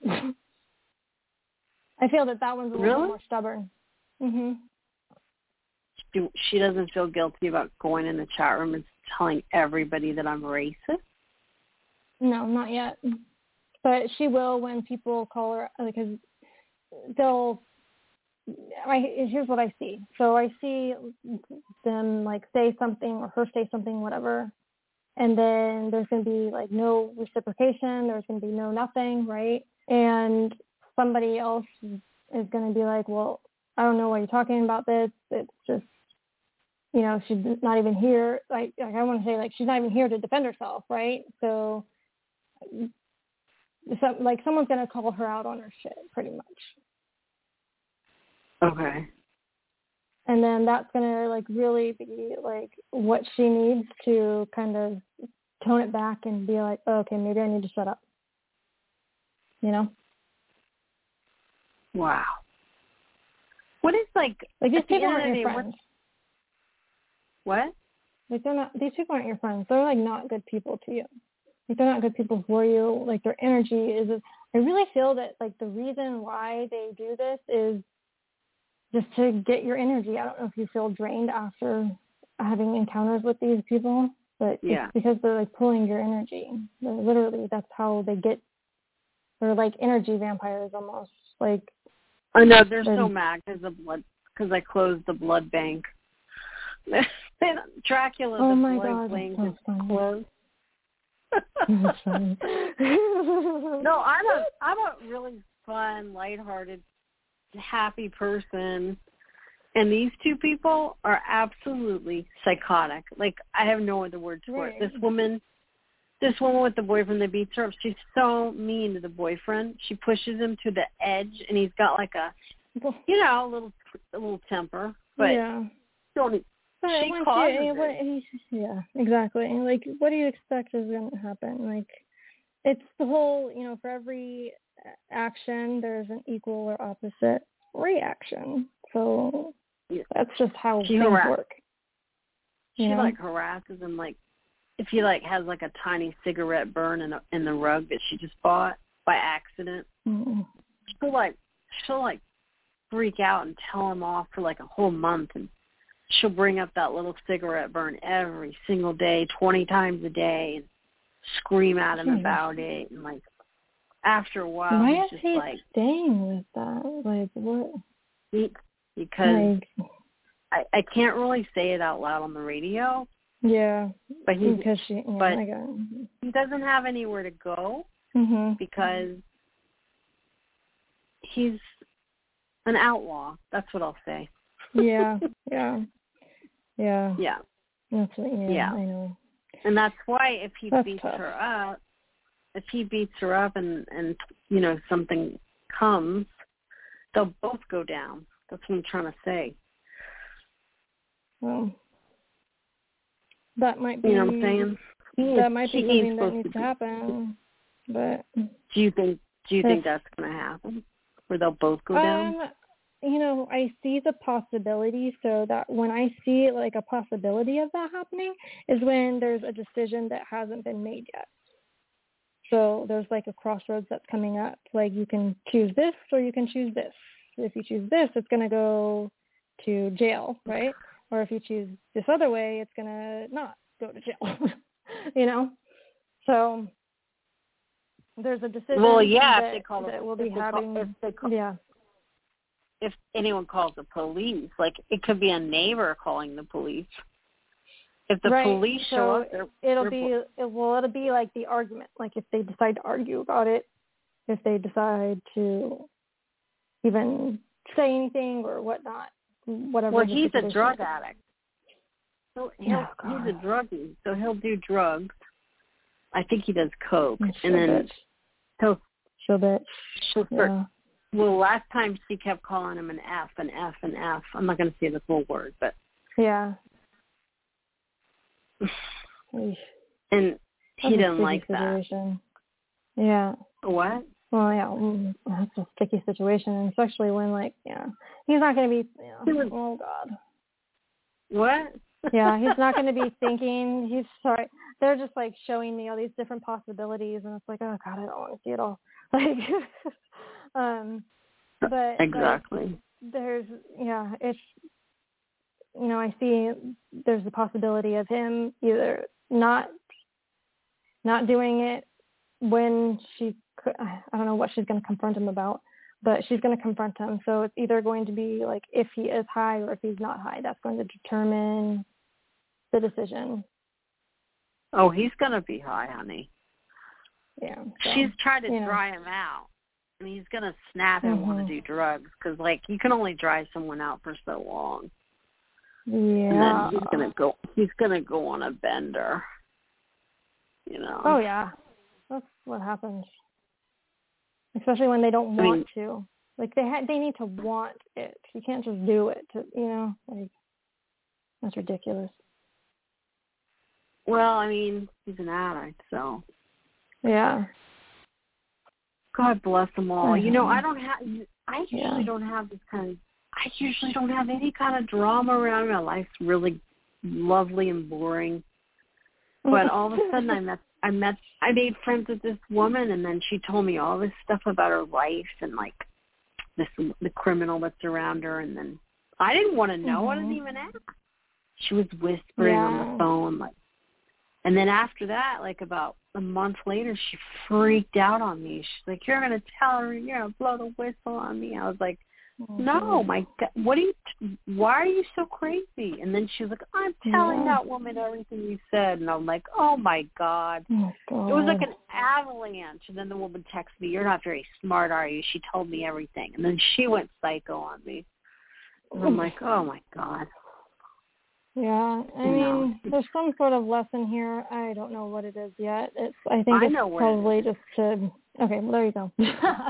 Speaker 2: I feel that that one's a little
Speaker 1: really?
Speaker 2: bit more stubborn. Mhm.
Speaker 1: She, she doesn't feel guilty about going in the chat room and telling everybody that I'm racist?
Speaker 2: No, not yet. But she will when people call her, because they'll, I, here's what I see. So I see them, like, say something or her say something, whatever, and then there's going to be, like, no reciprocation. There's going to be no nothing, right? And somebody else is going to be like, well, I don't know why you're talking about this. It's just, you know, she's not even here. Like, like I want to say, like, she's not even here to defend herself, right? So, so like, someone's going to call her out on her shit, pretty much.
Speaker 1: Okay.
Speaker 2: And then that's going to, like, really be, like, what she needs to kind of tone it back and be like, oh, okay, maybe I need to shut up. You know?
Speaker 1: Wow. What is, like...
Speaker 2: Like, these people aren't your friends.
Speaker 1: What?
Speaker 2: Like, they're not... These people aren't your friends. They're, like, not good people to you. Like, they're not good people for you. Like, their energy is... I really feel that, like, the reason why they do this is just to get your energy. I don't know if you feel drained after having encounters with these people, but
Speaker 1: yeah.
Speaker 2: it's because they're, like, pulling your energy. They're literally, that's how they get... They're, like, energy vampires almost. Like...
Speaker 1: I know, they're, they're so mad because of blood... Because I closed the blood bank. Dracula,
Speaker 2: oh
Speaker 1: the
Speaker 2: my
Speaker 1: blood
Speaker 2: God,
Speaker 1: bank
Speaker 2: so
Speaker 1: is
Speaker 2: funny.
Speaker 1: closed.
Speaker 2: That's funny.
Speaker 1: No, I'm a I'm a really fun, lighthearted, happy person, and these two people are absolutely psychotic. Like, I have no other words for
Speaker 2: right.
Speaker 1: it. This woman, this woman with the boyfriend that beats her up, she's so mean to the boyfriend. She pushes him to the edge, and he's got like a, you know, a little a little temper, but
Speaker 2: yeah.
Speaker 1: don't.
Speaker 2: But
Speaker 1: she causes
Speaker 2: you, what,
Speaker 1: it.
Speaker 2: Yeah, exactly. Like, what do you expect is going to happen? Like, it's the whole, you know, for every action, there's an equal or opposite reaction. So
Speaker 1: Yeah.
Speaker 2: that's just how
Speaker 1: she
Speaker 2: things
Speaker 1: harass-
Speaker 2: work.
Speaker 1: She
Speaker 2: You know?
Speaker 1: like harasses him, like if he like has like a tiny cigarette burn in a, in the rug that she just bought by accident.
Speaker 2: Mm-hmm.
Speaker 1: She'll like she'll like freak out and tell him off for like a whole month, and she'll bring up that little cigarette burn every single day, twenty times a day, and scream at him mm-hmm. about it. And like after a while,
Speaker 2: why
Speaker 1: he's
Speaker 2: is
Speaker 1: just
Speaker 2: he
Speaker 1: like
Speaker 2: staying with that? Like what?
Speaker 1: He, because
Speaker 2: like,
Speaker 1: I I can't really say it out loud on the radio.
Speaker 2: Yeah,
Speaker 1: but he
Speaker 2: because she, yeah,
Speaker 1: but
Speaker 2: I got it.
Speaker 1: He doesn't have anywhere to go
Speaker 2: mm-hmm.
Speaker 1: because he's an outlaw. That's what I'll say.
Speaker 2: yeah, yeah, yeah.
Speaker 1: Yeah.
Speaker 2: That's what, yeah,
Speaker 1: yeah.
Speaker 2: I know.
Speaker 1: And that's why if he
Speaker 2: that's
Speaker 1: beats
Speaker 2: tough.
Speaker 1: her up, if he beats her up and, and, you know, something comes, they'll both go down. That's what I'm trying to say.
Speaker 2: Well, that might be,
Speaker 1: you know what I'm saying?
Speaker 2: That
Speaker 1: is,
Speaker 2: might be something that needs to, to happen. But
Speaker 1: do you think do you think that's going to happen? Where they'll both go
Speaker 2: um,
Speaker 1: down?
Speaker 2: You know, I see the possibility, so that when I see like a possibility of that happening is when there's a decision that hasn't been made yet. So there's like a crossroads that's coming up. Like you can choose this or you can choose this. If you choose this, it's going to go to jail, right? Or if you choose this other way, it's going to not go to jail, you know? So there's a decision
Speaker 1: well, yeah,
Speaker 2: that,
Speaker 1: if they call
Speaker 2: that
Speaker 1: the,
Speaker 2: we'll be having.
Speaker 1: Call, if, they call,
Speaker 2: yeah.
Speaker 1: if anyone calls the police, like it could be a neighbor calling the police. If the
Speaker 2: right.
Speaker 1: police
Speaker 2: so
Speaker 1: show up, they're,
Speaker 2: it'll
Speaker 1: they're,
Speaker 2: be, it, well, it'll be like the argument. Like if they decide to argue about it, if they decide to even say anything or whatnot, whatever.
Speaker 1: Well, he's a drug
Speaker 2: is.
Speaker 1: addict. So he'll,
Speaker 2: oh,
Speaker 1: he's a druggie, so he'll do drugs. I think he does coke,
Speaker 2: she'll
Speaker 1: and then
Speaker 2: bitch.
Speaker 1: he'll
Speaker 2: she'll bitch.
Speaker 1: She'll start.
Speaker 2: Yeah.
Speaker 1: Well, last time she kept calling him an F, an F, an F. I'm not going to say the full word, but
Speaker 2: yeah.
Speaker 1: and
Speaker 2: That's
Speaker 1: he doesn't like
Speaker 2: situation. that. Yeah.
Speaker 1: What?
Speaker 2: Well, yeah, that's a sticky situation, and especially when, like, yeah, he's not going to be, you know, oh, God.
Speaker 1: What?
Speaker 2: yeah, he's not going to be thinking, he's sorry. They're just, like, showing me all these different possibilities, and it's like, oh, God, I don't want to see it all. Like, um, but,
Speaker 1: exactly.
Speaker 2: Like, there's, yeah, it's, you know, I see there's the possibility of him either not, not doing it when she, I don't know what she's going to confront him about, but she's going to confront him. So it's either going to be like if he is high or if he's not high. That's going to determine the decision.
Speaker 1: Oh, he's going to be high, honey.
Speaker 2: Yeah. So,
Speaker 1: she's tried to
Speaker 2: you know.
Speaker 1: dry him out. I mean, he's going to snap and
Speaker 2: mm-hmm.
Speaker 1: want to do drugs because, like, you can only dry someone out for so long.
Speaker 2: Yeah.
Speaker 1: And then he's going to go, he's going to go on a bender, you know.
Speaker 2: Oh, yeah. That's what happens. Especially when they don't want I mean, to. Like, they ha- they need to want it. You can't just do it, to, you know? Like, that's ridiculous.
Speaker 1: Well, I mean, he's an addict, so.
Speaker 2: Yeah.
Speaker 1: God bless them all.
Speaker 2: Mm-hmm.
Speaker 1: You know, I don't have, I usually
Speaker 2: yeah.
Speaker 1: don't have this kind of, I usually don't have any kind of drama around me. My life's really lovely and boring. But all of a sudden I met, I met, I made friends with this woman, and then she told me all this stuff about her life and, like, this, the criminal that's around her. And then I didn't want to know. Mm-hmm. I didn't even ask. She was whispering
Speaker 2: yeah.
Speaker 1: on the phone, like, and then after that, like about a month later, she freaked out on me. She's like, "You're going to tell her, you're going to blow the whistle on me." I was like, mm-hmm. "No, my God, what are you, why are you so crazy?" And then she was like, "I'm telling
Speaker 2: yeah.
Speaker 1: that woman everything you said." And I'm like, "Oh, my God."
Speaker 2: Oh, God.
Speaker 1: It was like an avalanche. And then the woman texted me, "You're not very smart, are you?" She told me everything. And then she went psycho on me. And I'm like, oh, my God.
Speaker 2: Yeah, I
Speaker 1: you
Speaker 2: mean,
Speaker 1: know.
Speaker 2: There's some sort of lesson here. I don't know what it is yet. It's I think
Speaker 1: I
Speaker 2: it's
Speaker 1: know what
Speaker 2: probably
Speaker 1: it is.
Speaker 2: just to. Okay, well there you go.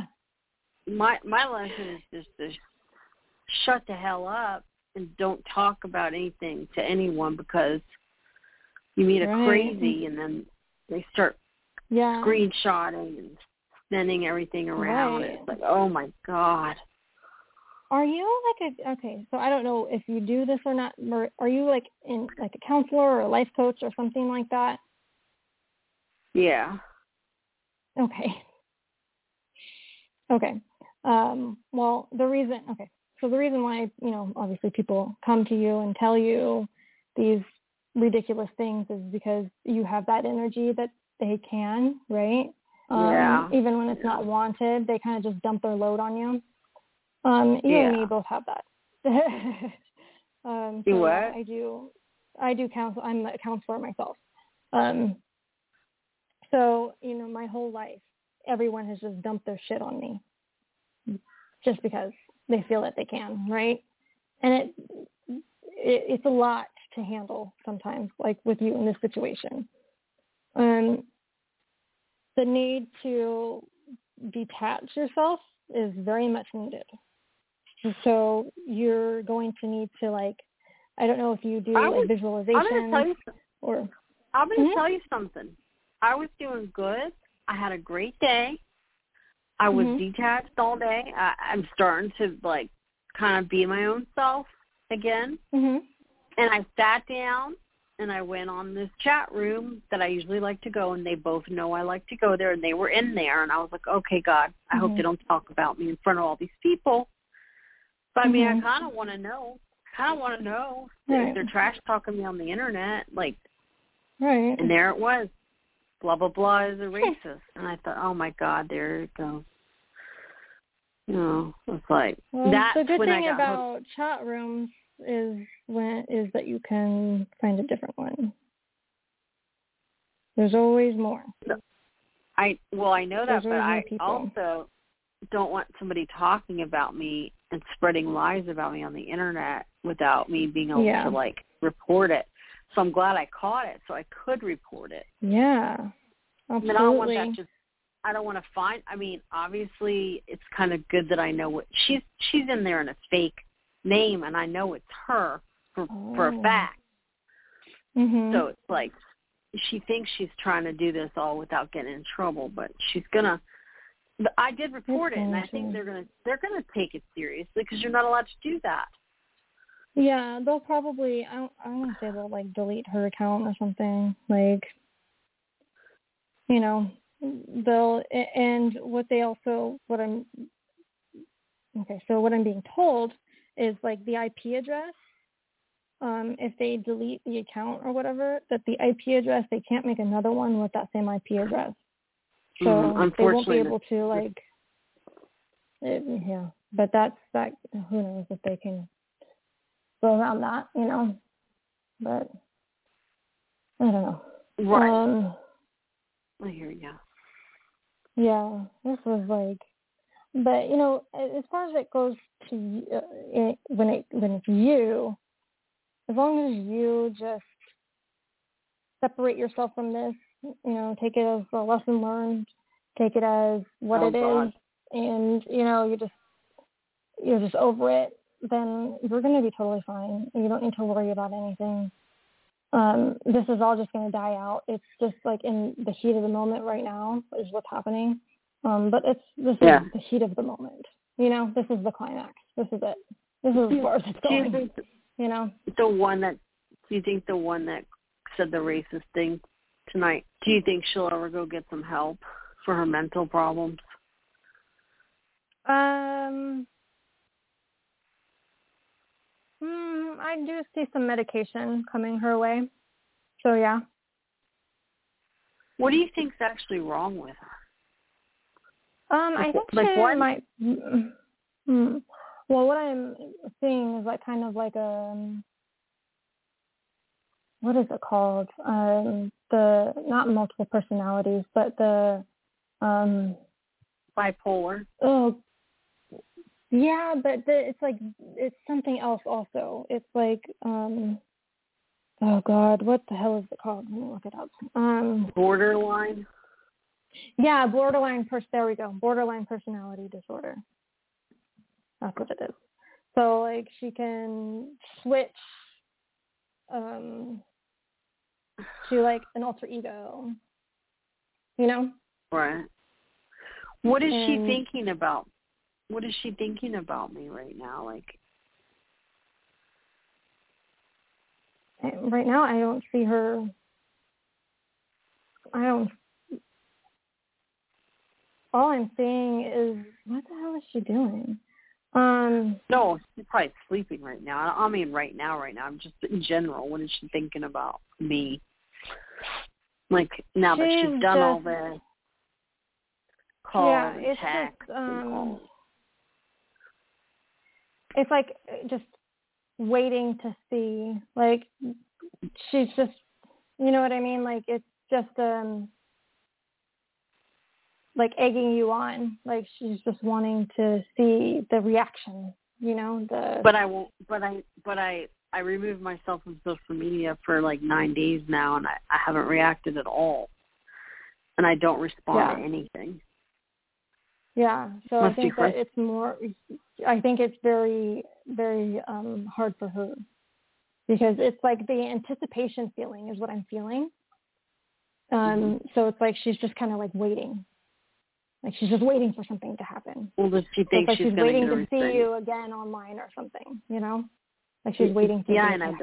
Speaker 1: my my lesson is just to shut the hell up and don't talk about anything to anyone, because you meet a
Speaker 2: right.
Speaker 1: crazy and then they start
Speaker 2: yeah.
Speaker 1: screenshotting and sending everything around.
Speaker 2: Right.
Speaker 1: It's like, oh my God.
Speaker 2: are you like a, okay, so I don't know if you do this or not, or are you like in like a counselor or a life coach or something like that?
Speaker 1: Yeah.
Speaker 2: Okay. Okay. Um, well, the reason, okay, so the reason why, you know, obviously people come to you and tell you these ridiculous things is because you have that energy that they can, right? Um,
Speaker 1: Yeah.
Speaker 2: even when it's
Speaker 1: yeah.
Speaker 2: not wanted, they kind of just dump their load on you. Um, you
Speaker 1: yeah.
Speaker 2: and me both have that. um,
Speaker 1: You
Speaker 2: so
Speaker 1: what?
Speaker 2: yeah, I do, I do counsel, I'm a counselor myself. Um, so, you know, my whole life, everyone has just dumped their shit on me just because they feel that they can, right? And it, it it's a lot to handle sometimes, like with you in this situation. Um, the need to detach yourself is very much needed. So you're going to need to, like, I don't know if you do
Speaker 1: I
Speaker 2: like
Speaker 1: was,
Speaker 2: visualization
Speaker 1: I'm going to tell you
Speaker 2: or.
Speaker 1: I'm going to
Speaker 2: Mm-hmm.
Speaker 1: tell you something. I was doing good. I had a great day. I was
Speaker 2: Mm-hmm.
Speaker 1: detached all day. I, I'm starting to, like, kind of be my own self again.
Speaker 2: Mm-hmm.
Speaker 1: And I sat down, and I went on this chat room that I usually like to go, and they both know I like to go there, and they were in there. And I was like, okay, God, I
Speaker 2: Mm-hmm.
Speaker 1: hope they don't talk about me in front of all these people. But, I mean,
Speaker 2: Mm-hmm.
Speaker 1: I kind of want to know. kind of want to know
Speaker 2: Right.
Speaker 1: if they're trash talking me on the Internet. Like,
Speaker 2: Right.
Speaker 1: and there it was. Blah, blah, blah is a racist. And I thought, oh, my God, there it goes. You know, it's like,
Speaker 2: Well,
Speaker 1: that's
Speaker 2: the good
Speaker 1: when I
Speaker 2: thing
Speaker 1: got
Speaker 2: about
Speaker 1: hooked.
Speaker 2: chat rooms is when is that you can find a different one. There's always more.
Speaker 1: I, well, I know
Speaker 2: There's
Speaker 1: that, but
Speaker 2: always more
Speaker 1: I
Speaker 2: people.
Speaker 1: also don't want somebody talking about me and spreading lies about me on the Internet without me being able
Speaker 2: Yeah.
Speaker 1: to, like, report it. So I'm glad I caught it so I could report it.
Speaker 2: Yeah, absolutely.
Speaker 1: And I don't want that just, I don't want to find, I mean, obviously it's kind of good that I know what, she's she's in there in a fake name, and I know it's her for,
Speaker 2: oh.
Speaker 1: for a fact.
Speaker 2: Mm-hmm.
Speaker 1: So it's like, she thinks she's trying to do this all without getting in trouble, but she's going to, I did report
Speaker 2: That's
Speaker 1: it, and I think they're going to, they're going to take it seriously because you're not allowed to do that.
Speaker 2: Yeah, they'll probably, I don't, I don't want to say they'll, like, delete her account or something. Like, you know, they'll, and what they also, what I'm, okay, so what I'm being told is, like, the I P address, um, if they delete the account or whatever, that the I P address, they can't make another one with that same I P address. So
Speaker 1: Mm,
Speaker 2: they won't be
Speaker 1: unfortunately,
Speaker 2: able to, like, it, yeah, but that's, that, who knows if they can go around that, you know, but I don't know.
Speaker 1: right.
Speaker 2: Um,
Speaker 1: I hear you.
Speaker 2: yeah, this was like, but you know, as far as it goes to uh, it, when it when it's you, as long as you just separate yourself from this, you know, take it as a lesson learned, take it as what
Speaker 1: Oh,
Speaker 2: it
Speaker 1: God.
Speaker 2: is, and you know, you just you're just over it, then you're going to be totally fine. You don't need to worry about anything. Um, this is all just going to die out. It's just like in the heat of the moment right now is what's happening. Um, but it's this
Speaker 1: Yeah.
Speaker 2: is the heat of the moment. You know, this is the climax. This is it. This is as far as it's
Speaker 1: Do you
Speaker 2: going.
Speaker 1: think
Speaker 2: You know,
Speaker 1: the one that, do you think the one that said the racist thing tonight, do you think she'll ever go get some help for her mental problems?
Speaker 2: um, mm, I do see some medication coming her way. So yeah.
Speaker 1: What do you think's actually wrong with her?
Speaker 2: Um, I
Speaker 1: Like,
Speaker 2: think
Speaker 1: like
Speaker 2: she
Speaker 1: what?
Speaker 2: might. Mm, mm, well, what I'm seeing is like kind of like a. What is it called? Um, the not multiple personalities, but the um,
Speaker 1: Bipolar.
Speaker 2: oh yeah, but the, it's like it's something else also. It's like um, oh God, what the hell is it called? Let me look it up. Um,
Speaker 1: Borderline.
Speaker 2: yeah, borderline pers. There we go. Borderline personality disorder. That's what it is. So like she can switch um, to like an alter ego, you know?
Speaker 1: Right. What is
Speaker 2: and,
Speaker 1: she thinking about what is she thinking about me right now? Like,
Speaker 2: right now, I don't see her. I don't. All I'm seeing is, what the hell is she doing? Um,
Speaker 1: no, she's probably sleeping right now. I mean, right now, right now. I'm just in general. What is she thinking about me? Like, now that she's done
Speaker 2: just,
Speaker 1: all this, calls
Speaker 2: yeah,
Speaker 1: and
Speaker 2: it's
Speaker 1: texts
Speaker 2: just,
Speaker 1: and
Speaker 2: um,
Speaker 1: all.
Speaker 2: it's like just waiting to see. Like, she's just, you know what I mean? Like, it's just, um, like egging you on. Like, she's just wanting to see the reaction, you know, the.
Speaker 1: But I won't, but I, but I, I removed myself from social media for like nine days now, and I, I haven't reacted at all. And I don't respond
Speaker 2: Yeah.
Speaker 1: to anything.
Speaker 2: Yeah. So
Speaker 1: Must
Speaker 2: I think
Speaker 1: be
Speaker 2: that it's more, I think it's very, very um, hard for her, because it's like the anticipation feeling is what I'm feeling. Um,
Speaker 1: mm-hmm.
Speaker 2: So it's like she's just kind of like waiting. Like she's just waiting for something to happen.
Speaker 1: Well, does she
Speaker 2: So
Speaker 1: think
Speaker 2: it's like
Speaker 1: she's,
Speaker 2: she's
Speaker 1: going
Speaker 2: waiting
Speaker 1: to
Speaker 2: to
Speaker 1: get
Speaker 2: see you again online or something, you know? Like she's waiting for
Speaker 1: yeah,
Speaker 2: you
Speaker 1: and I,
Speaker 2: back.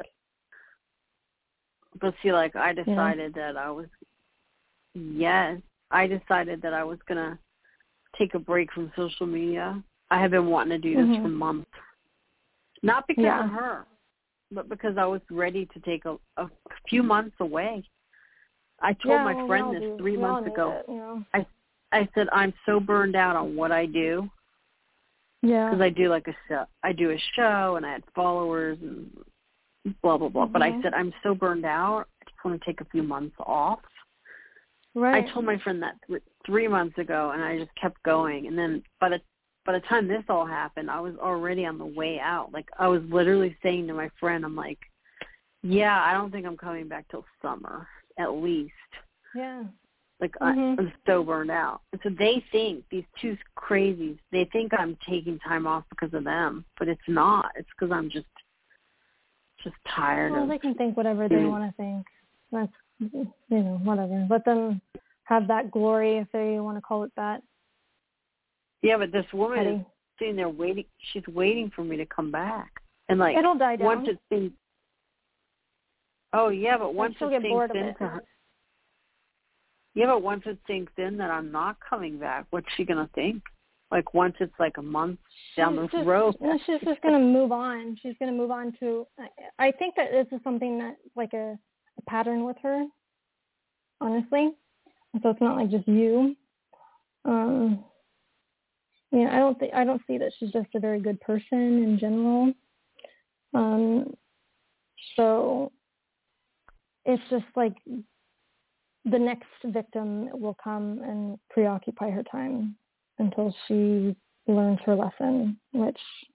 Speaker 1: but see, like I decided
Speaker 2: You know?
Speaker 1: that I was, yes, I decided that I was going to take a break from social media. I have been wanting to do this
Speaker 2: Mm-hmm.
Speaker 1: for months. Not because
Speaker 2: Yeah.
Speaker 1: of her, but because I was ready to take a, a few months away. I told
Speaker 2: yeah,
Speaker 1: my
Speaker 2: well,
Speaker 1: friend
Speaker 2: we
Speaker 1: this
Speaker 2: all do.
Speaker 1: three
Speaker 2: we all
Speaker 1: months
Speaker 2: need
Speaker 1: ago.
Speaker 2: it, you know?
Speaker 1: I I said, I'm so burned out on what I do.
Speaker 2: Yeah.
Speaker 1: Because I do like a show. I do a show, and I had followers and blah, blah, blah.
Speaker 2: Mm-hmm.
Speaker 1: But I said, I'm so burned out. I just want to take a few months off.
Speaker 2: Right.
Speaker 1: I told my friend that th- three months ago, and I just kept going. And then by the by the time this all happened, I was already on the way out. Like, I was literally saying to my friend, I'm like, yeah, I don't think I'm coming back till summer, at least.
Speaker 2: Yeah.
Speaker 1: Like,
Speaker 2: Mm-hmm.
Speaker 1: I, I'm so burned out. And so they think, these two crazies, they think I'm taking time off because of them. But it's not. It's because I'm just just tired
Speaker 2: Well,
Speaker 1: of
Speaker 2: they can think whatever they
Speaker 1: doing.
Speaker 2: want to think. That's, you know, whatever. Let them have that glory, if they want to call it that.
Speaker 1: Yeah, but this woman
Speaker 2: Petty.
Speaker 1: is sitting there waiting. She's waiting for me to come back. And, like,
Speaker 2: It'll die
Speaker 1: once
Speaker 2: down.
Speaker 1: it sinks, oh, yeah, but once
Speaker 2: she'll
Speaker 1: it
Speaker 2: get
Speaker 1: sinks
Speaker 2: bored of it.
Speaker 1: into her, yeah, but once it sinks in that I'm not coming back, what's she going to think? Like, once it's like a month down
Speaker 2: She's
Speaker 1: the
Speaker 2: just,
Speaker 1: road.
Speaker 2: she's just going to move on. She's going to move on to, I think that this is something that's like a, a pattern with her, honestly. So it's not like just you. Um, yeah, I don't think, I don't see that she's just a very good person in general. Um, so it's just like the next victim will come and preoccupy her time until she learns her lesson, which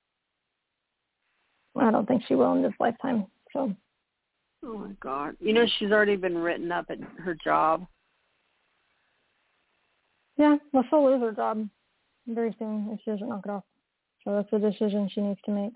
Speaker 2: I don't think she will in this lifetime. So.
Speaker 1: Oh, my God. You know, she's already been written up at her job.
Speaker 2: Yeah, well, she'll lose her job very soon if she doesn't knock it off. So that's a decision she needs to make.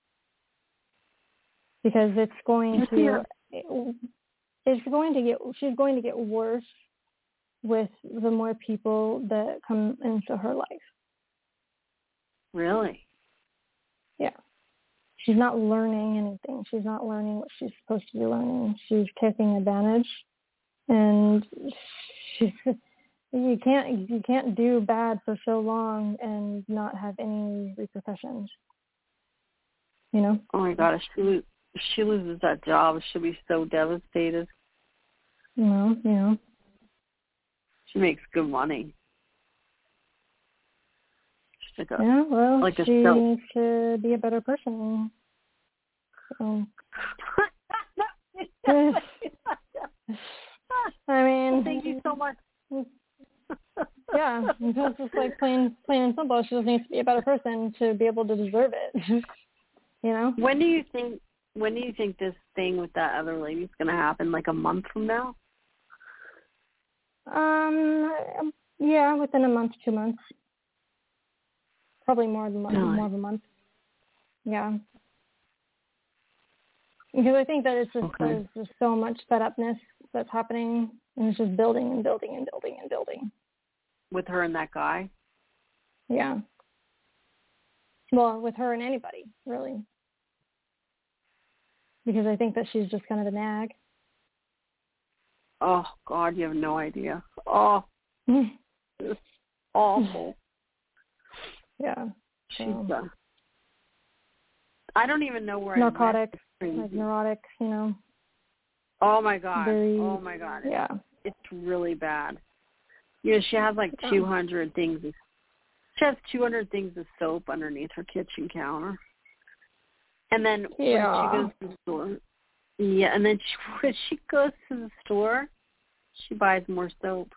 Speaker 2: Because it's going to, it's going to get, she's going to get worse with the more people that come into her life.
Speaker 1: Really?
Speaker 2: Yeah. She's not learning anything. She's not learning what she's supposed to be learning. She's taking advantage, and she's, you can't you can't do bad for so long and not have any repercussions. You know?
Speaker 1: Oh my God! If she, lo- if she loses that job, she'll be so devastated.
Speaker 2: You know, you know.
Speaker 1: She makes good money. She's like a,
Speaker 2: Yeah, well,
Speaker 1: like a
Speaker 2: she
Speaker 1: show.
Speaker 2: needs to be a better person. So. I mean,
Speaker 1: thank you so much.
Speaker 2: Yeah, it's just like plain, plain and simple. She just needs to be a better person to be able to deserve it. You know.
Speaker 1: When do you think? When do you think this thing with that other lady is going to happen? Like a month from now?
Speaker 2: Um. Yeah, within a month, two months. Probably more than month,
Speaker 1: Really?
Speaker 2: more of a month. Yeah. Because I think that it's just
Speaker 1: Okay.
Speaker 2: there's just so much fed upness that's happening, and it's just building and building and building and building.
Speaker 1: With her and that guy?
Speaker 2: Yeah. Well, with her and anybody, really. Because I think that she's just kind of a nag.
Speaker 1: Oh, God, you have no idea. Oh, it's awful.
Speaker 2: Yeah.
Speaker 1: She's,
Speaker 2: so.
Speaker 1: uh, I don't even know where
Speaker 2: Narcotic,
Speaker 1: I met.
Speaker 2: like neurotic, you know.
Speaker 1: Oh, my God.
Speaker 2: Very,
Speaker 1: oh, my God. It's,
Speaker 2: yeah.
Speaker 1: It's really bad. You know, she has like
Speaker 2: Yeah.
Speaker 1: two hundred things. Of, she has two hundred things of soap underneath her kitchen counter. And then
Speaker 2: yeah.
Speaker 1: when she goes to the store, yeah, and then she, when she goes to the store, she buys more soap.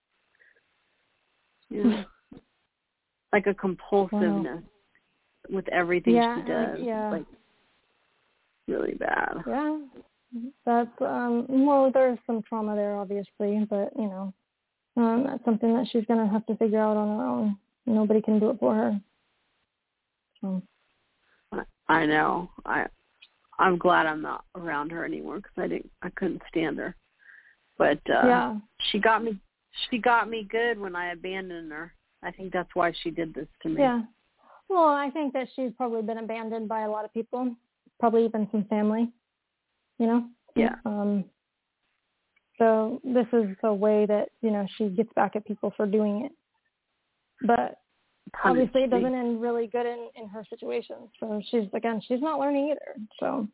Speaker 1: Yeah. Like a compulsiveness wow. with everything
Speaker 2: yeah,
Speaker 1: she does.
Speaker 2: Like, yeah.
Speaker 1: Like, really bad.
Speaker 2: Yeah. That's, um, well, there's some trauma there, obviously, but, you know, um, that's something that she's going to have to figure out on her own. Nobody can do it for her. So.
Speaker 1: I know. I, I'm glad I'm not around her anymore because I didn't, I couldn't stand her. But uh,
Speaker 2: yeah.
Speaker 1: she got me, she got me good when I abandoned her. I think that's why she did this to me.
Speaker 2: Yeah. Well, I think that she's probably been abandoned by a lot of people, probably even some family, you know?
Speaker 1: Yeah.
Speaker 2: Um. So this is a way that, you know, she gets back at people for doing it. But obviously it doesn't end really good in, in her situation. So she's, again, she's not learning either. So.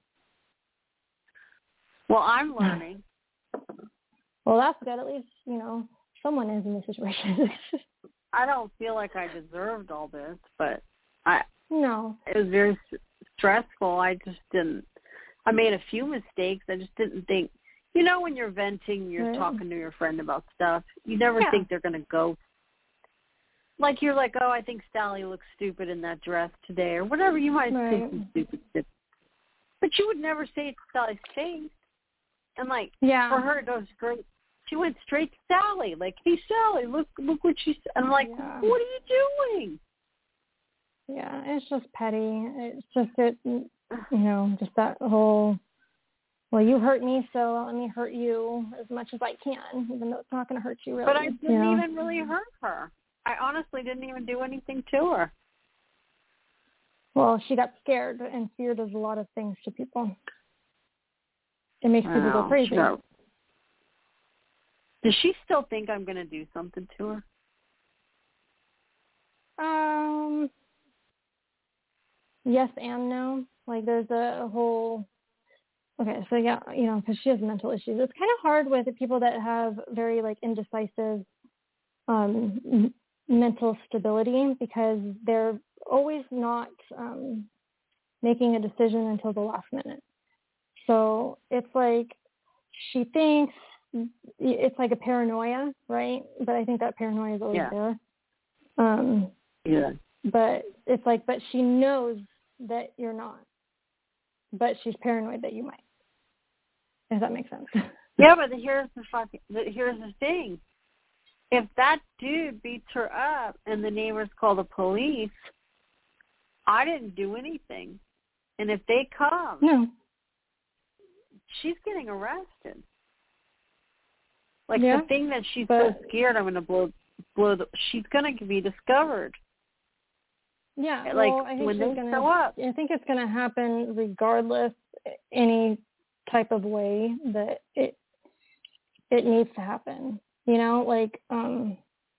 Speaker 1: Well, I'm learning.
Speaker 2: Well, that's good. At least, you know, someone is in the situation.
Speaker 1: I don't feel like I deserved all this, but I
Speaker 2: no.
Speaker 1: It was very stressful. I just didn't. I made a few mistakes. I just didn't think. You know, when you're venting, you're
Speaker 2: right.
Speaker 1: talking to your friend about stuff. You never
Speaker 2: yeah.
Speaker 1: think they're going to go. Like you're like, oh, I think Sally looks stupid in that dress today, or whatever. You might
Speaker 2: right.
Speaker 1: say some stupid stuff, but you would never say it to Sally's face. And like,
Speaker 2: yeah.
Speaker 1: for her, it goes straight. She went straight to Sally, like, "Hey, Sally, look, look what she said." I'm like,
Speaker 2: yeah.
Speaker 1: "What are you doing?"
Speaker 2: Yeah, it's just petty. It's just that, you know, just that whole, well, you hurt me, so let me hurt you as much as I can, even though it's not going to hurt you really.
Speaker 1: But I didn't
Speaker 2: you know?
Speaker 1: even really hurt her. I honestly didn't even do anything to her.
Speaker 2: Well, she got scared, and fear does a lot of things to people. It makes people
Speaker 1: Wow,
Speaker 2: go crazy.
Speaker 1: Got... Does she still think I'm going to do something to her?
Speaker 2: Um, yes and no. Like, there's a, a whole... Okay, so yeah, you know, because she has mental issues. It's kind of hard with people that have very, like, indecisive um, m- mental stability because they're always not um, making a decision until the last minute. So it's like she thinks it's like a paranoia, right? But I think that paranoia is always
Speaker 1: yeah.
Speaker 2: there. Um,
Speaker 1: yeah.
Speaker 2: But it's like, but she knows that you're not. But she's paranoid that you might. Does that make sense?
Speaker 1: Yeah, but here's the fucking, here's the thing. If that dude beats her up and the neighbors call the police, I didn't do anything. And if they come,
Speaker 2: no.
Speaker 1: she's getting arrested. Like
Speaker 2: yeah,
Speaker 1: the thing that she's
Speaker 2: but,
Speaker 1: so scared I'm going to blow, blow the, she's going to be discovered.
Speaker 2: Yeah,
Speaker 1: like
Speaker 2: well, I think
Speaker 1: when
Speaker 2: she's
Speaker 1: they
Speaker 2: gonna,
Speaker 1: show up.
Speaker 2: I think it's going to happen regardless, any type of way that it it needs to happen. You know, like um,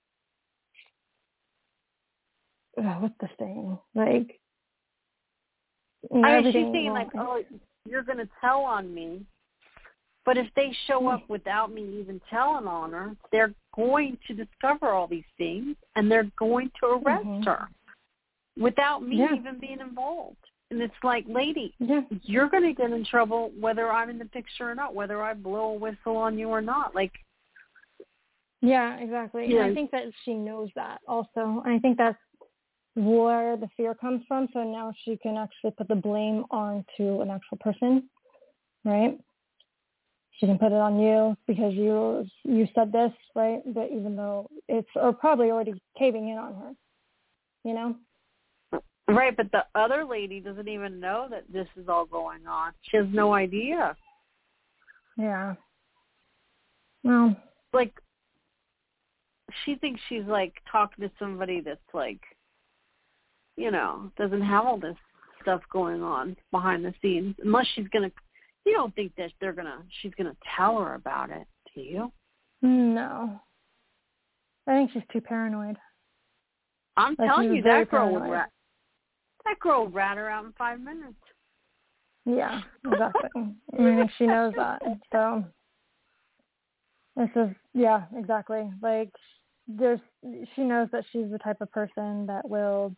Speaker 2: uh, what's the saying? Like, you know,
Speaker 1: I mean,
Speaker 2: everything
Speaker 1: she's thinking like, oh, you're going to tell on me. But if they show up without me even telling on her, they're going to discover all these things, and they're going to arrest
Speaker 2: mm-hmm.
Speaker 1: her without me
Speaker 2: yeah.
Speaker 1: even being involved. And it's like, lady,
Speaker 2: yeah.
Speaker 1: you're going to get in trouble whether I'm in the picture or not, whether I blow a whistle on you or not. Like,
Speaker 2: yeah, exactly.
Speaker 1: Yeah.
Speaker 2: And I think that she knows that also. I think that's where the fear comes from. So now she can actually put the blame onto an actual person, right? She can put it on you because you you said this, right? But even though it's or probably already caving in on her, you know?
Speaker 1: Right, but the other lady doesn't even know that this is all going on. She has no idea.
Speaker 2: Yeah. Well,
Speaker 1: like, she thinks she's, like, talking to somebody that's, like, you know, doesn't have all this stuff going on behind the scenes. Unless she's gonna, you don't think that they're gonna, she's gonna tell her about it, do you?
Speaker 2: No. I think she's too paranoid.
Speaker 1: I'm
Speaker 2: like,
Speaker 1: telling you, that girl
Speaker 2: paranoid.
Speaker 1: would rat, that girl would rat her out in five minutes.
Speaker 2: Yeah, exactly. I mean, she knows that. So this is, yeah, exactly. Like, there's, she knows that she's the type of person that will,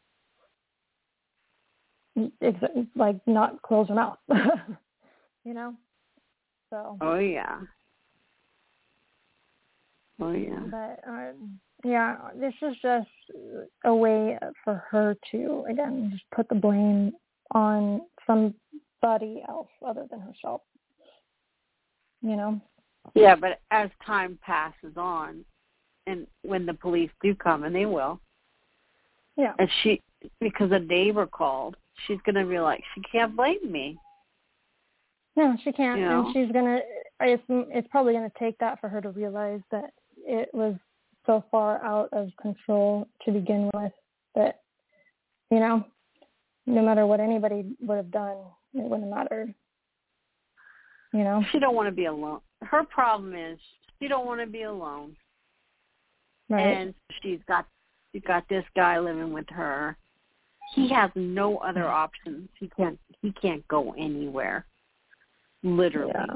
Speaker 2: ex- like, not close her mouth. You know? So.
Speaker 1: Oh yeah. Oh yeah.
Speaker 2: But uh, yeah, this is just a way for her to, again, just put the blame on somebody else other than herself. You know?
Speaker 1: Yeah, but as time passes on, and when the police do come, and they will,
Speaker 2: yeah,
Speaker 1: and she, because a neighbor called, she's gonna be like, she can't blame me.
Speaker 2: No, she can't,
Speaker 1: you know?
Speaker 2: and she's gonna. It's it's probably gonna take that for her to realize that it was so far out of control to begin with that, you know, no matter what anybody would have done, it wouldn't have mattered. You know,
Speaker 1: she don't want to be alone. Her problem is she don't want to be alone,
Speaker 2: right?
Speaker 1: And she's got she's got this guy living with her. He has no other options. He can't he can't go anywhere, literally.
Speaker 2: Yeah.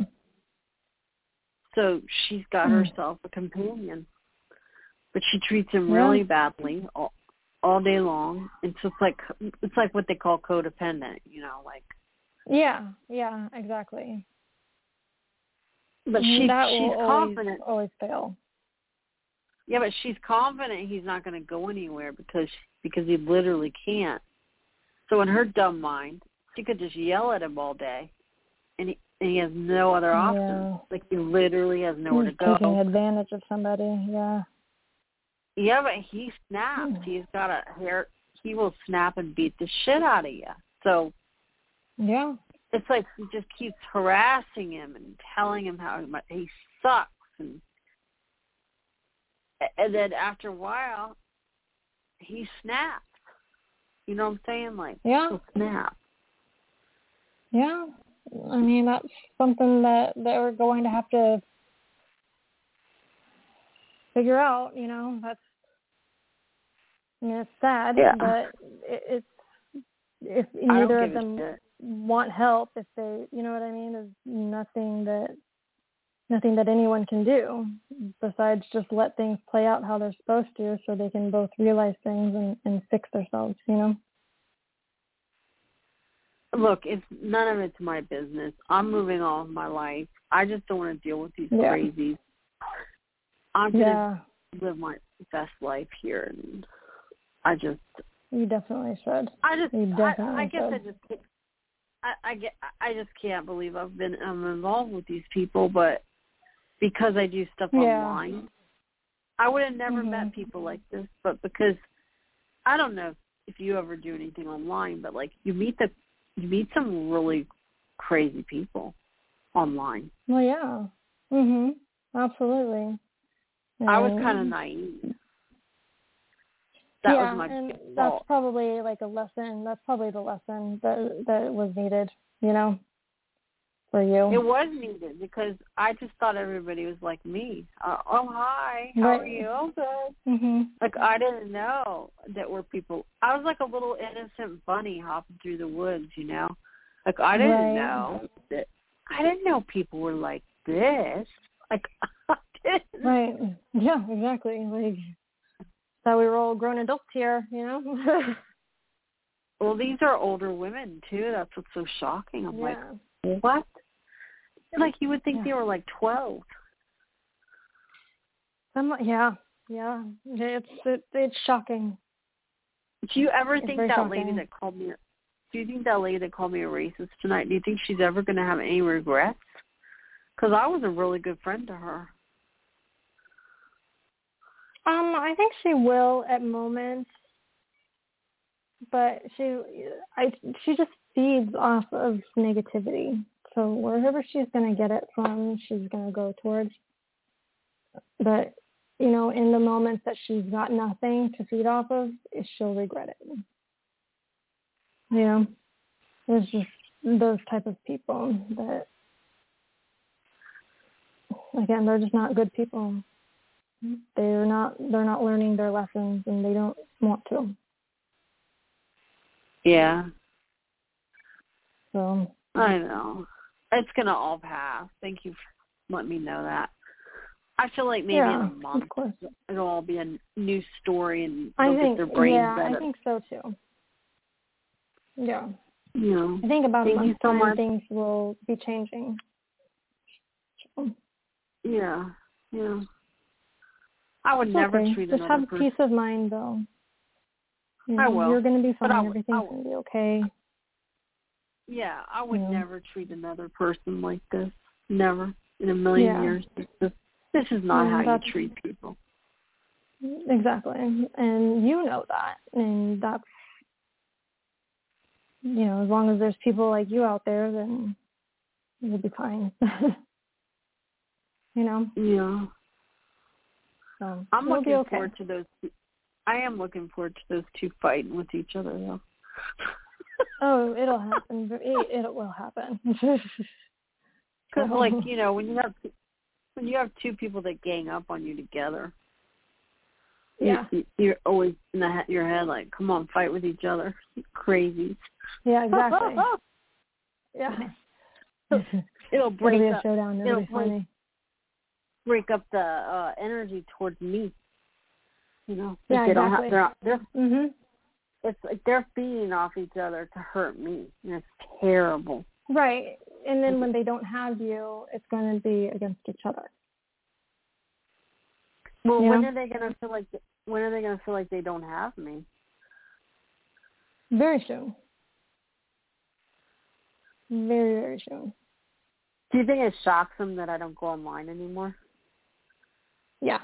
Speaker 1: So she's got
Speaker 2: Mm.
Speaker 1: herself a companion, but she treats him
Speaker 2: Yeah.
Speaker 1: really badly all, all day long. It's just like it's like what they call codependent, you know, like.
Speaker 2: Yeah, yeah, exactly.
Speaker 1: But she
Speaker 2: that
Speaker 1: she's
Speaker 2: will always,
Speaker 1: confident.
Speaker 2: always fail.
Speaker 1: Yeah, but she's confident he's not going to go anywhere because because he literally can't. So in her dumb mind, she could just yell at him all day, and he, and he has no other options.
Speaker 2: Yeah.
Speaker 1: Like he literally has nowhere
Speaker 2: He's
Speaker 1: to go.
Speaker 2: taking advantage of somebody. Yeah.
Speaker 1: Yeah, but he snaps.
Speaker 2: Mm.
Speaker 1: He's got a hair. He will snap and beat the shit out of you. So
Speaker 2: Yeah.
Speaker 1: it's like he just keeps harassing him and telling him how much he sucks, and and then after a while, he snaps. You know what I'm saying? Like,
Speaker 2: Yeah.
Speaker 1: he'll snap.
Speaker 2: Yeah. I mean, that's something that, that we're going to have to figure out, you know. That's, I mean, it's sad,
Speaker 1: Yeah.
Speaker 2: but it, it's, if
Speaker 1: I
Speaker 2: neither
Speaker 1: don't
Speaker 2: of
Speaker 1: give a
Speaker 2: them
Speaker 1: shit.
Speaker 2: want help, if they, you know what I mean, there's nothing that, nothing that anyone can do besides just let things play out how they're supposed to so they can both realize things and, and fix themselves, you know?
Speaker 1: Look, it's none of it's my business. I'm moving on with my life. I just don't want to deal with these
Speaker 2: Yeah.
Speaker 1: crazies. I'm going to
Speaker 2: Yeah.
Speaker 1: live my best life here, and I just,
Speaker 2: You definitely should.
Speaker 1: I just,
Speaker 2: You
Speaker 1: I,
Speaker 2: definitely
Speaker 1: I guess
Speaker 2: should.
Speaker 1: I just, can't- I, I get, I just can't believe I've been I'm involved with these people, but because I do stuff
Speaker 2: Yeah.
Speaker 1: online, I would have never
Speaker 2: Mhm.
Speaker 1: met people like this. But because I don't know if you ever do anything online, but like you meet the, you meet some really crazy people online.
Speaker 2: Well, yeah. Mhm. Absolutely.
Speaker 1: I was
Speaker 2: And-
Speaker 1: kind of naive. That
Speaker 2: yeah,
Speaker 1: was my
Speaker 2: and
Speaker 1: fault.
Speaker 2: that's probably like a lesson. That's probably the lesson that that was needed, you know, for you.
Speaker 1: It was needed because I just thought everybody was like me. Uh, oh, hi. How
Speaker 2: Right.
Speaker 1: are you? Oh, good.
Speaker 2: Mhm.
Speaker 1: Like, I didn't know that were people. I was like a little innocent bunny hopping through the woods, you know? Like, I didn't
Speaker 2: Right.
Speaker 1: know that. I didn't know people were like this. Like, I didn't.
Speaker 2: Right. Yeah, exactly. Like, thought we were all grown adults here, you know?
Speaker 1: Well, these are older women, too. That's what's so shocking. I'm
Speaker 2: Yeah.
Speaker 1: like, what? Like, you would think
Speaker 2: Yeah.
Speaker 1: they were like twelve.
Speaker 2: Some, yeah. Yeah. It's it, it's shocking.
Speaker 1: Do you ever
Speaker 2: It's
Speaker 1: think
Speaker 2: very
Speaker 1: that lady
Speaker 2: shocking.
Speaker 1: that called me, do you think that lady that called me a racist tonight, do you think she's ever going to have any regrets? Because I was a really good friend to her.
Speaker 2: Um, I think she will at moments, but she, I, she just feeds off of negativity. So wherever she's going to get it from, she's going to go towards. But, you know, in the moments that she's got nothing to feed off of, she'll regret it. You know, there's just those type of people that, again, they're just not good people. They're not. They're not learning their lessons, and they don't want to.
Speaker 1: Yeah.
Speaker 2: So
Speaker 1: I know. It's gonna all pass. Thank you for letting me know that. I feel like maybe
Speaker 2: yeah,
Speaker 1: in a month
Speaker 2: of course.
Speaker 1: it'll all be a new story, and
Speaker 2: I
Speaker 1: they'll
Speaker 2: think,
Speaker 1: get their brains
Speaker 2: yeah,
Speaker 1: better.
Speaker 2: I think so too. Yeah.
Speaker 1: You know.
Speaker 2: I think about
Speaker 1: Thank
Speaker 2: a month's
Speaker 1: you so
Speaker 2: time,
Speaker 1: much.
Speaker 2: things will be changing. So,
Speaker 1: Yeah. Yeah. I would
Speaker 2: it's
Speaker 1: never
Speaker 2: okay.
Speaker 1: treat
Speaker 2: Just
Speaker 1: another
Speaker 2: have
Speaker 1: person.
Speaker 2: peace of mind, though. You know,
Speaker 1: I will.
Speaker 2: You're going to be
Speaker 1: But
Speaker 2: fine.
Speaker 1: I would,
Speaker 2: Everything's
Speaker 1: I would,
Speaker 2: going to be okay.
Speaker 1: yeah, I would
Speaker 2: Yeah.
Speaker 1: never treat another person like this. Never. In a million
Speaker 2: Yeah.
Speaker 1: years. This, this, this is not
Speaker 2: Yeah,
Speaker 1: how you
Speaker 2: that's-
Speaker 1: treat people.
Speaker 2: Exactly. And you know that. And that's, you know, as long as there's people like you out there, then you'll be fine. You know?
Speaker 1: Yeah.
Speaker 2: So
Speaker 1: I'm
Speaker 2: it'll
Speaker 1: looking
Speaker 2: be okay.
Speaker 1: forward to those two. I am looking forward to those two fighting with each other, though.
Speaker 2: Oh, it'll happen. It, it will happen.
Speaker 1: Because, like, you know, when you have when you have two people that gang up on you together,
Speaker 2: yeah,
Speaker 1: you, you're always in the, your head like, come on, fight with each other. Crazy.
Speaker 2: yeah, exactly. Yeah,
Speaker 1: It'll
Speaker 2: it'll
Speaker 1: break
Speaker 2: be a
Speaker 1: up.
Speaker 2: showdown. It'll,
Speaker 1: It'll
Speaker 2: be
Speaker 1: break,
Speaker 2: funny.
Speaker 1: break up the uh, energy towards me. You know,
Speaker 2: Yeah,
Speaker 1: they don't
Speaker 2: exactly.
Speaker 1: have, they're, they're,
Speaker 2: Mhm.
Speaker 1: it's like they're feeding off each other to hurt me, and it's terrible.
Speaker 2: Right, and then when they don't have you, it's going to be against each other.
Speaker 1: Well,
Speaker 2: You
Speaker 1: when
Speaker 2: know?
Speaker 1: are they gonna feel like when are they gonna feel like they don't have me?
Speaker 2: Very soon. Very, very soon.
Speaker 1: Do you think it shocks them that I don't go online anymore?
Speaker 2: Yeah,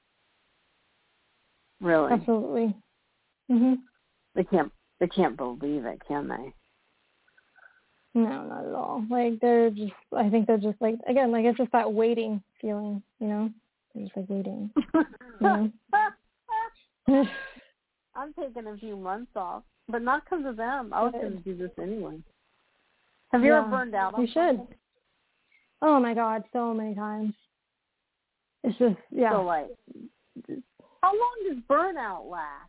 Speaker 1: Really?
Speaker 2: absolutely. Mhm.
Speaker 1: They can't. They can't believe it, can they?
Speaker 2: No, not at all. Like they're just. I think they're just like again, like it's just that waiting feeling. You know, they're just like waiting. You know?
Speaker 1: I'm taking a few months off, but not because of them. I was going to do this anyway. Have you
Speaker 2: yeah,
Speaker 1: ever burned out on
Speaker 2: you should.
Speaker 1: something?
Speaker 2: Oh my God, so many times. It's just yeah.
Speaker 1: So like, how long does burnout last?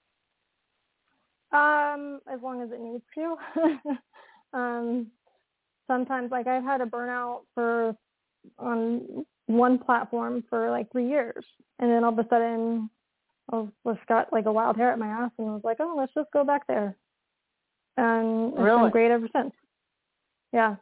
Speaker 2: Um, as long as it needs to. um, sometimes like I've had a burnout for on one platform for like three years, and then all of a sudden, I just got like a wild hair at my ass, and I was like, oh, let's just go back there, and it's
Speaker 1: Really?
Speaker 2: been great ever since. Yeah.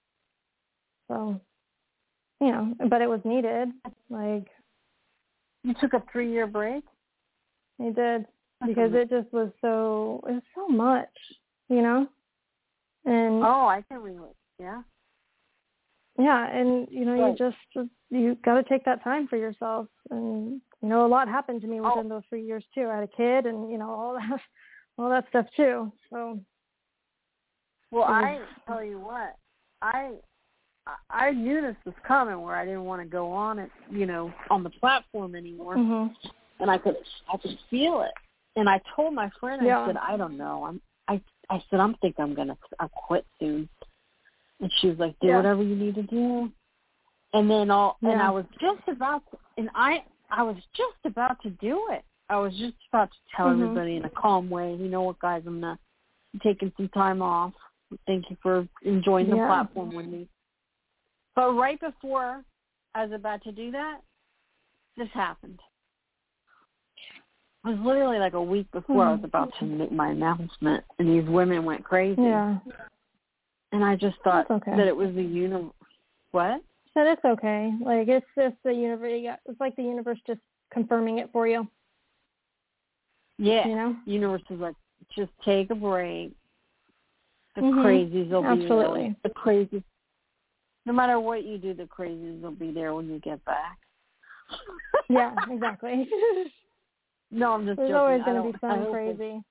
Speaker 2: So, you know, but it was needed. Like
Speaker 1: You took a three-year break?
Speaker 2: I did because it just was so it was so much, you know, and
Speaker 1: Oh, I can relate. Yeah.
Speaker 2: yeah, and you know,
Speaker 1: Right.
Speaker 2: you just you got to take that time for yourself, and you know, a lot happened to me within
Speaker 1: Oh.
Speaker 2: those three years too. I had a kid, and you know, all that, all that stuff too. So,
Speaker 1: Well,
Speaker 2: it was,
Speaker 1: I tell you what, I I knew this was coming where I didn't want to go on it, you know, on the platform anymore,
Speaker 2: mhm.
Speaker 1: and I could I could feel it. And I told my friend,
Speaker 2: Yeah.
Speaker 1: I said, I don't know, I'm I I said I'm think I'm gonna I'll quit soon. And she was like, do
Speaker 2: Yeah.
Speaker 1: whatever you need to do. And then all,
Speaker 2: Yeah.
Speaker 1: and I was just about, to, and I, I was just about to do it. I was just about to tell
Speaker 2: Mhm.
Speaker 1: everybody in a calm way, you know what, guys, I'm not I'm taking some time off. Thank you for enjoying the
Speaker 2: Yeah.
Speaker 1: platform with me. But right before I was about to do that, this happened. It was literally like a week before I was about to make my announcement, and these women went crazy.
Speaker 2: Yeah.
Speaker 1: And I just thought
Speaker 2: That's okay.
Speaker 1: that it was the universe. What?
Speaker 2: So it's okay. Like it's just the universe. It's like the universe just confirming it for you.
Speaker 1: Yeah.
Speaker 2: You know.
Speaker 1: Universe is like, just take a break. The
Speaker 2: Mhm.
Speaker 1: crazies will
Speaker 2: Absolutely.
Speaker 1: be there. The crazies. No matter what you do, the crazies will be there when you get back.
Speaker 2: Yeah. Exactly.
Speaker 1: No, I'm just
Speaker 2: There's
Speaker 1: joking.
Speaker 2: always
Speaker 1: I
Speaker 2: going to
Speaker 1: don't-
Speaker 2: be
Speaker 1: I
Speaker 2: some
Speaker 1: hope
Speaker 2: crazy.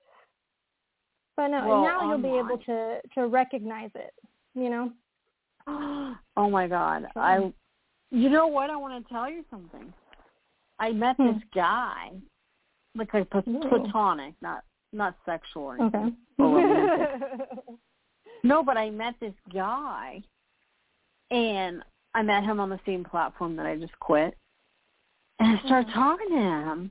Speaker 2: But no,
Speaker 1: Well,
Speaker 2: now you'll be
Speaker 1: online.
Speaker 2: able to, to recognize it, you know?
Speaker 1: it- Oh, my God.
Speaker 2: So.
Speaker 1: I. You know what? I want to tell you something. I met
Speaker 2: Hmm.
Speaker 1: this guy, like a plat-
Speaker 2: Ooh.
Speaker 1: platonic, not not sexual or anything.
Speaker 2: Okay.
Speaker 1: Or romantic. No, but I met this guy, and I met him on the same platform that I just quit. And I started
Speaker 2: mm-hmm.
Speaker 1: talking to him,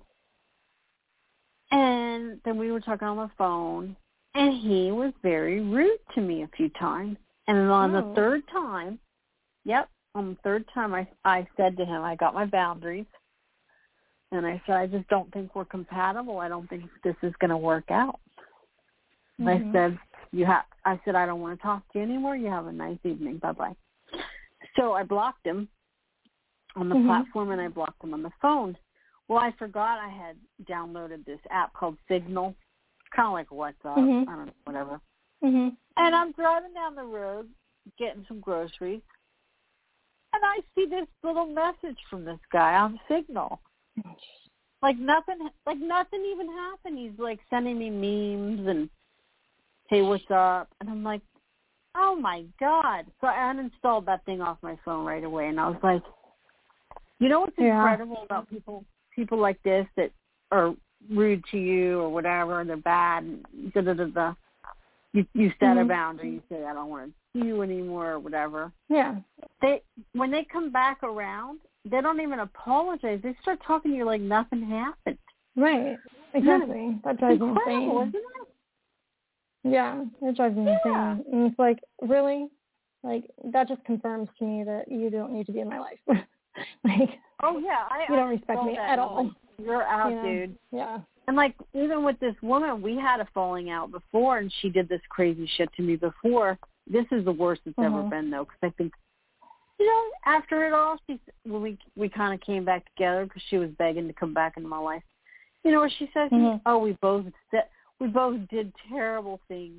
Speaker 1: and then we were talking on the phone, and he was very rude to me a few times. And then on
Speaker 2: oh.
Speaker 1: the third time, yep, on the third time I, I said to him, I got my boundaries, and I said, I just don't think we're compatible. I don't think this is going to work out. Mm-hmm. I said, you have. I said, I don't want to talk to you anymore. You have a nice evening. Bye-bye. So I blocked him on the mm-hmm. platform, and I blocked him on the phone. Well, I forgot I had downloaded this app called Signal. It's kind of like WhatsApp. Mm-hmm. I don't know, whatever.
Speaker 2: Mm-hmm.
Speaker 1: And I'm driving down the road, getting some groceries, and I see this little message from this guy on Signal. Like nothing, like nothing even happened. He's like sending me memes and, hey, what's up? And I'm like, oh my God. So I uninstalled that thing off my phone right away, and I was like, you know what's
Speaker 2: yeah.
Speaker 1: incredible about people, people like this that are rude to you or whatever, and they're bad, and da da da da. You you set mm-hmm. a boundary. You say, I don't want to see you anymore or whatever.
Speaker 2: Yeah.
Speaker 1: They when they come back around, they don't even apologize. They start talking to you like nothing happened.
Speaker 2: Right. Exactly. Yeah. That drives me insane.
Speaker 1: Isn't it?
Speaker 2: Yeah, it drives me
Speaker 1: yeah.
Speaker 2: insane. And it's like, really? Like, that just confirms to me that you don't need to be in my life. like,
Speaker 1: oh, yeah. I,
Speaker 2: you don't
Speaker 1: I
Speaker 2: respect me at all.
Speaker 1: Like, you're out,
Speaker 2: you know?
Speaker 1: dude.
Speaker 2: Yeah.
Speaker 1: And, like, even with this woman, we had a falling out before, and she did this crazy shit to me before. This is the worst it's mm-hmm. ever been, though, because I think, you know, after it all, she, when we, we kind of came back together because she was begging to come back into my life. You know what she said?
Speaker 2: Mm-hmm.
Speaker 1: Oh, we both said, we both did terrible things.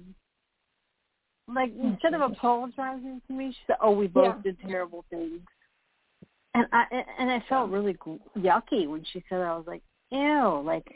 Speaker 1: Like, oh, instead Jesus. of apologizing to me, she said, oh, we both yeah. did terrible things. And I and I felt really yucky when she said that. I was like, ew, like,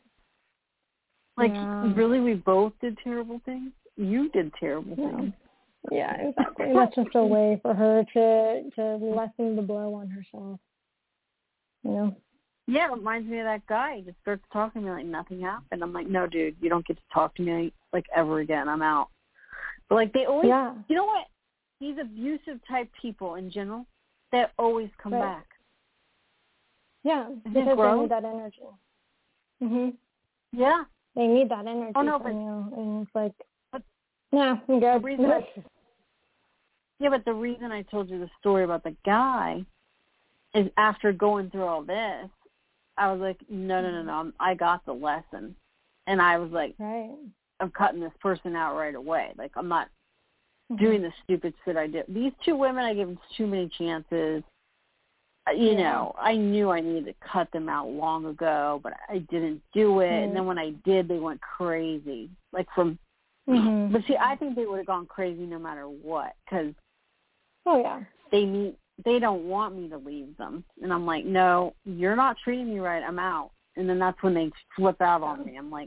Speaker 1: like
Speaker 2: yeah.
Speaker 1: really, we both did terrible things? You did terrible
Speaker 2: yeah.
Speaker 1: things.
Speaker 2: Yeah, exactly. That's just a way for her to, to lessen the blow on herself. You know?
Speaker 1: Yeah, it reminds me of that guy. He just starts talking to me like nothing happened. I'm like, no, dude, you don't get to talk to me like ever again. I'm out. But like they always,
Speaker 2: yeah.
Speaker 1: you know what? These abusive type people in general, they always come
Speaker 2: right.
Speaker 1: back.
Speaker 2: Yeah,
Speaker 1: Isn't
Speaker 2: because they need that energy. Mhm.
Speaker 1: Yeah.
Speaker 2: They need that energy
Speaker 1: oh, no,
Speaker 2: from
Speaker 1: but,
Speaker 2: you, and it's like,
Speaker 1: but
Speaker 2: nah, I'm good.
Speaker 1: The reason I, yeah, but the reason I told you the story about the guy is after going through all this, I was like, no, no, no, no, I got the lesson. And I was like,
Speaker 2: right.
Speaker 1: I'm cutting this person out right away. Like, I'm not
Speaker 2: mm-hmm.
Speaker 1: doing the stupid shit I did. These two women, I gave them too many chances. You yeah. know, I knew I needed to cut them out long ago, but I didn't do it. Mm-hmm. And then when I did, they went crazy. Like, from, mm-hmm. but see, I think they would have gone crazy no matter what, because
Speaker 2: oh, yeah.
Speaker 1: they need, they don't want me to leave them. And I'm like, no, you're not treating me right. I'm out. And then that's when they flip out on me. I'm like,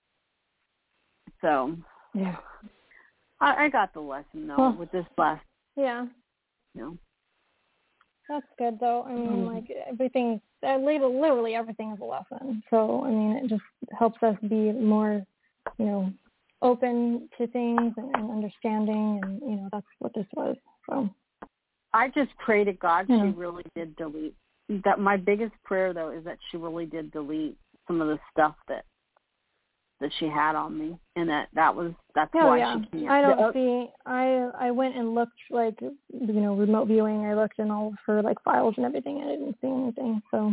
Speaker 1: so.
Speaker 2: Yeah.
Speaker 1: I, I got the lesson, though, well, with this last.
Speaker 2: Yeah.
Speaker 1: You know.
Speaker 2: That's good, though. I mean, mm-hmm. like, everything, literally everything is a lesson. So, I mean, it just helps us be more, you know, open to things and, and understanding. And, you know, that's what this was. So.
Speaker 1: I just pray to God
Speaker 2: yeah.
Speaker 1: she really did delete. That my biggest prayer, though, is that she really did delete some of the stuff that that she had on me, and that that was that's
Speaker 2: oh,
Speaker 1: why
Speaker 2: yeah.
Speaker 1: she can't.
Speaker 2: I don't
Speaker 1: the,
Speaker 2: see. I I went and looked, like, you know, remote viewing. I looked in all of her, like, files and everything. I didn't see anything. So,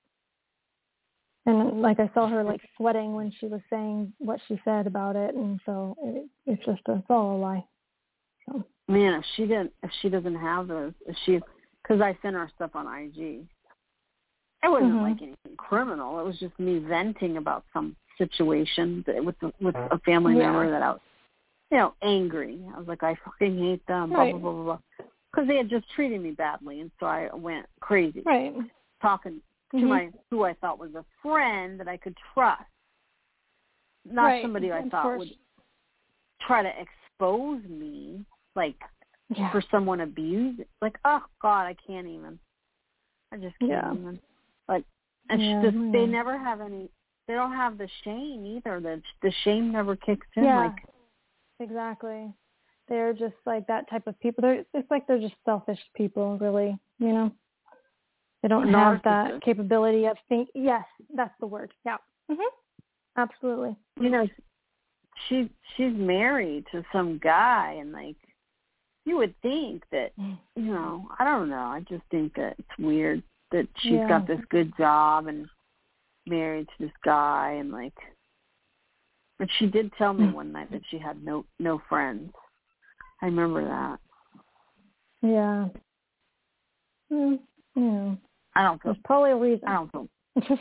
Speaker 2: and like I saw her, like, sweating when she was saying what she said about it, and so it, it's just a, it's all a lie. So.
Speaker 1: Man, if she didn't, if she doesn't have those, if she, because I sent her stuff on I G. It wasn't mm-hmm. like anything criminal. It was just me venting about some situation that, with the, with a family
Speaker 2: yeah.
Speaker 1: member that I was, you know, angry. I was like, I fucking hate them, blah,
Speaker 2: right.
Speaker 1: blah, blah, blah, blah. Because they had just treated me badly, and so I went crazy.
Speaker 2: Right.
Speaker 1: Talking
Speaker 2: mm-hmm.
Speaker 1: to my, who I thought was a friend that I could trust. Not
Speaker 2: right.
Speaker 1: somebody I
Speaker 2: of
Speaker 1: thought
Speaker 2: course.
Speaker 1: would try to expose me, like,
Speaker 2: yeah.
Speaker 1: for someone abused. Like, oh, God, I can't even. I just can't
Speaker 2: yeah.
Speaker 1: even. Like, and
Speaker 2: yeah,
Speaker 1: just,
Speaker 2: yeah.
Speaker 1: they never have any, they don't have the shame either. The the shame never kicks in.
Speaker 2: Yeah,
Speaker 1: Like
Speaker 2: exactly. They're just like that type of people. They're it's like they're just selfish people, really. You know, they don't have that capability of think. Yes, that's the word. Yeah. Mhm. Absolutely.
Speaker 1: You know, she she's married to some guy, and like you would think that, you know, I don't know. I just think that it's weird that she's
Speaker 2: yeah.
Speaker 1: got this good job and married to this guy, and like, but she did tell me one night that she had no no friends. I remember that.
Speaker 2: Yeah. Mm, yeah.
Speaker 1: I don't feel.
Speaker 2: There's probably a reason.
Speaker 1: I don't feel.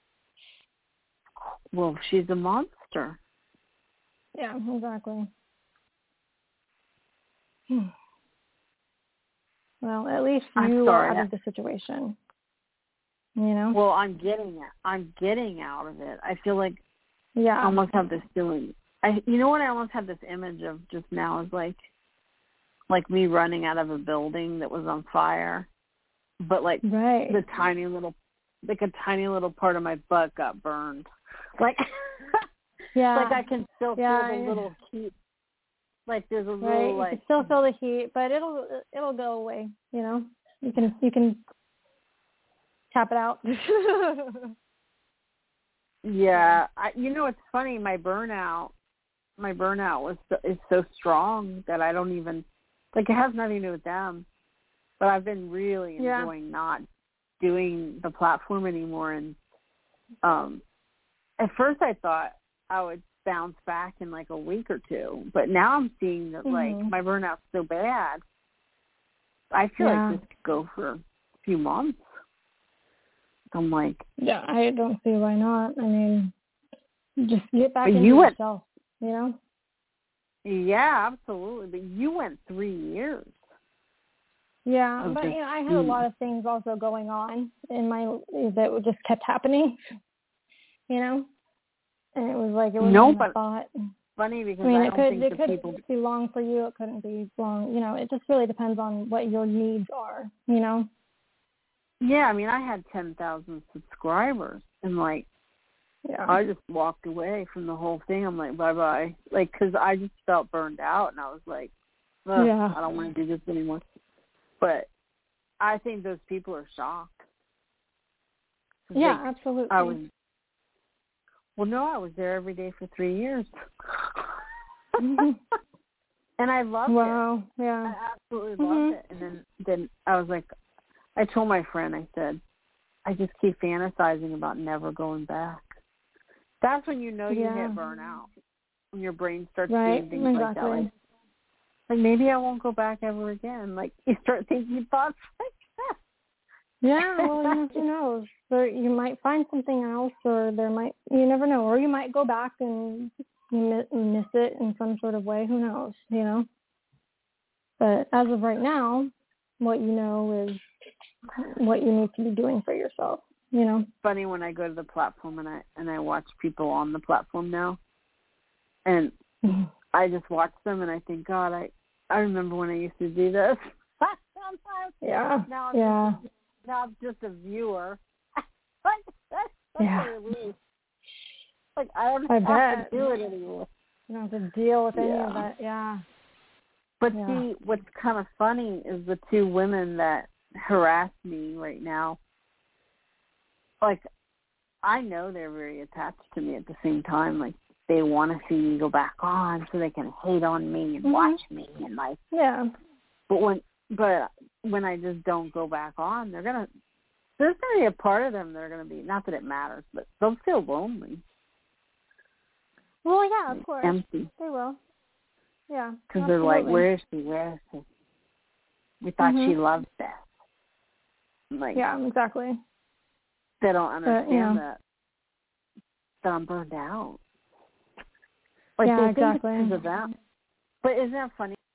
Speaker 1: Well, she's a monster.
Speaker 2: Yeah, exactly. Hmm. Well, at least you are out of the situation. You know?
Speaker 1: Well, I'm getting it. I'm getting out of it. I feel like
Speaker 2: yeah.
Speaker 1: I almost have this feeling. I, you know what? I almost had this image of just now is like, like me running out of a building that was on fire, but like
Speaker 2: right.
Speaker 1: the tiny little, like a tiny little part of my butt got burned. Like,
Speaker 2: yeah.
Speaker 1: like I can still
Speaker 2: yeah,
Speaker 1: feel the
Speaker 2: yeah.
Speaker 1: little heat. Like there's a
Speaker 2: right.
Speaker 1: little
Speaker 2: you
Speaker 1: like.
Speaker 2: You can still feel the heat, but it'll it'll go away. You know, you can you can tap it out.
Speaker 1: yeah, I, you know it's funny. My burnout, my burnout was is so strong that I don't even like. It has nothing to do with them, but I've been really enjoying
Speaker 2: yeah.
Speaker 1: not doing the platform anymore. And um, at first I thought I would bounce back in like a week or two, but now I'm seeing that like
Speaker 2: mm-hmm.
Speaker 1: my burnout's so bad. I feel
Speaker 2: yeah.
Speaker 1: like this could go for a few months. I'm like,
Speaker 2: yeah, I don't see why not. I mean, just get back into
Speaker 1: you went,
Speaker 2: yourself, you know?
Speaker 1: Yeah, absolutely. But you went three years.
Speaker 2: Yeah, but you know, I had a lot of things also going on in my that just kept happening. You know, and it was like it wasn't
Speaker 1: no,
Speaker 2: even
Speaker 1: but
Speaker 2: a thought.
Speaker 1: Funny because
Speaker 2: I mean,
Speaker 1: I
Speaker 2: it
Speaker 1: don't
Speaker 2: could
Speaker 1: think
Speaker 2: it
Speaker 1: the
Speaker 2: could
Speaker 1: people
Speaker 2: be long for you. It couldn't be long. You know, it just really depends on what your needs are. You know.
Speaker 1: Yeah, I mean, I had ten thousand subscribers, and like,
Speaker 2: yeah.
Speaker 1: I just walked away from the whole thing. I'm like, bye bye, like, because I just felt burned out, and I was like,
Speaker 2: yeah,
Speaker 1: I don't want to do this anymore. But I think those people are shocked.
Speaker 2: Yeah,
Speaker 1: like,
Speaker 2: absolutely.
Speaker 1: I was. Well, no, I was there every day for three years.
Speaker 2: mm-hmm.
Speaker 1: And I loved
Speaker 2: wow.
Speaker 1: it.
Speaker 2: Wow, yeah.
Speaker 1: I absolutely
Speaker 2: mm-hmm.
Speaker 1: loved it. And then, then I was like, I told my friend, I said, I just keep fantasizing about never going back. That's when you know you
Speaker 2: yeah.
Speaker 1: hit burnout. When your brain starts
Speaker 2: right.
Speaker 1: doing things
Speaker 2: exactly.
Speaker 1: like that. Like, like, maybe I won't go back ever again. Like, you start thinking thoughts like that.
Speaker 2: Yeah, well, you know, who knows? There, you might find something else, or there might, you never know, or you might go back and you miss, miss it in some sort of way. Who knows, you know? But as of right now, what you know is what you need to be doing for yourself, you know?
Speaker 1: Funny when I go to the platform and I and I watch people on the platform now, and
Speaker 2: mm-hmm.
Speaker 1: I just watch them and I think, God, I I remember when I used to do this.
Speaker 2: yeah,
Speaker 1: now I'm
Speaker 2: yeah.
Speaker 1: Just, now I'm just a viewer. like, that's such
Speaker 2: yeah.
Speaker 1: a relief. Like, I don't
Speaker 2: I
Speaker 1: have
Speaker 2: bet.
Speaker 1: to do it anymore.
Speaker 2: You don't have to deal with any
Speaker 1: yeah.
Speaker 2: of that, yeah.
Speaker 1: But
Speaker 2: yeah.
Speaker 1: see, what's kind of funny is the two women that harass me right now. Like, I know they're very attached to me at the same time. Like, they want to see me go back on so they can hate on me and
Speaker 2: mm-hmm.
Speaker 1: watch me and like.
Speaker 2: Yeah.
Speaker 1: But when, but when I just don't go back on, they're gonna. There's gonna be a part of them that are gonna be. Not that it matters, but they'll feel lonely.
Speaker 2: Well, yeah, of course.
Speaker 1: Empty.
Speaker 2: They will. Yeah.
Speaker 1: Because they're like, where is she? Where is she? We thought
Speaker 2: mm-hmm.
Speaker 1: she loved this. Like,
Speaker 2: yeah, exactly.
Speaker 1: They don't understand
Speaker 2: but, you know.
Speaker 1: that that I'm burned out. Like
Speaker 2: yeah,
Speaker 1: they
Speaker 2: exactly.
Speaker 1: think it's because of that. But isn't that funny?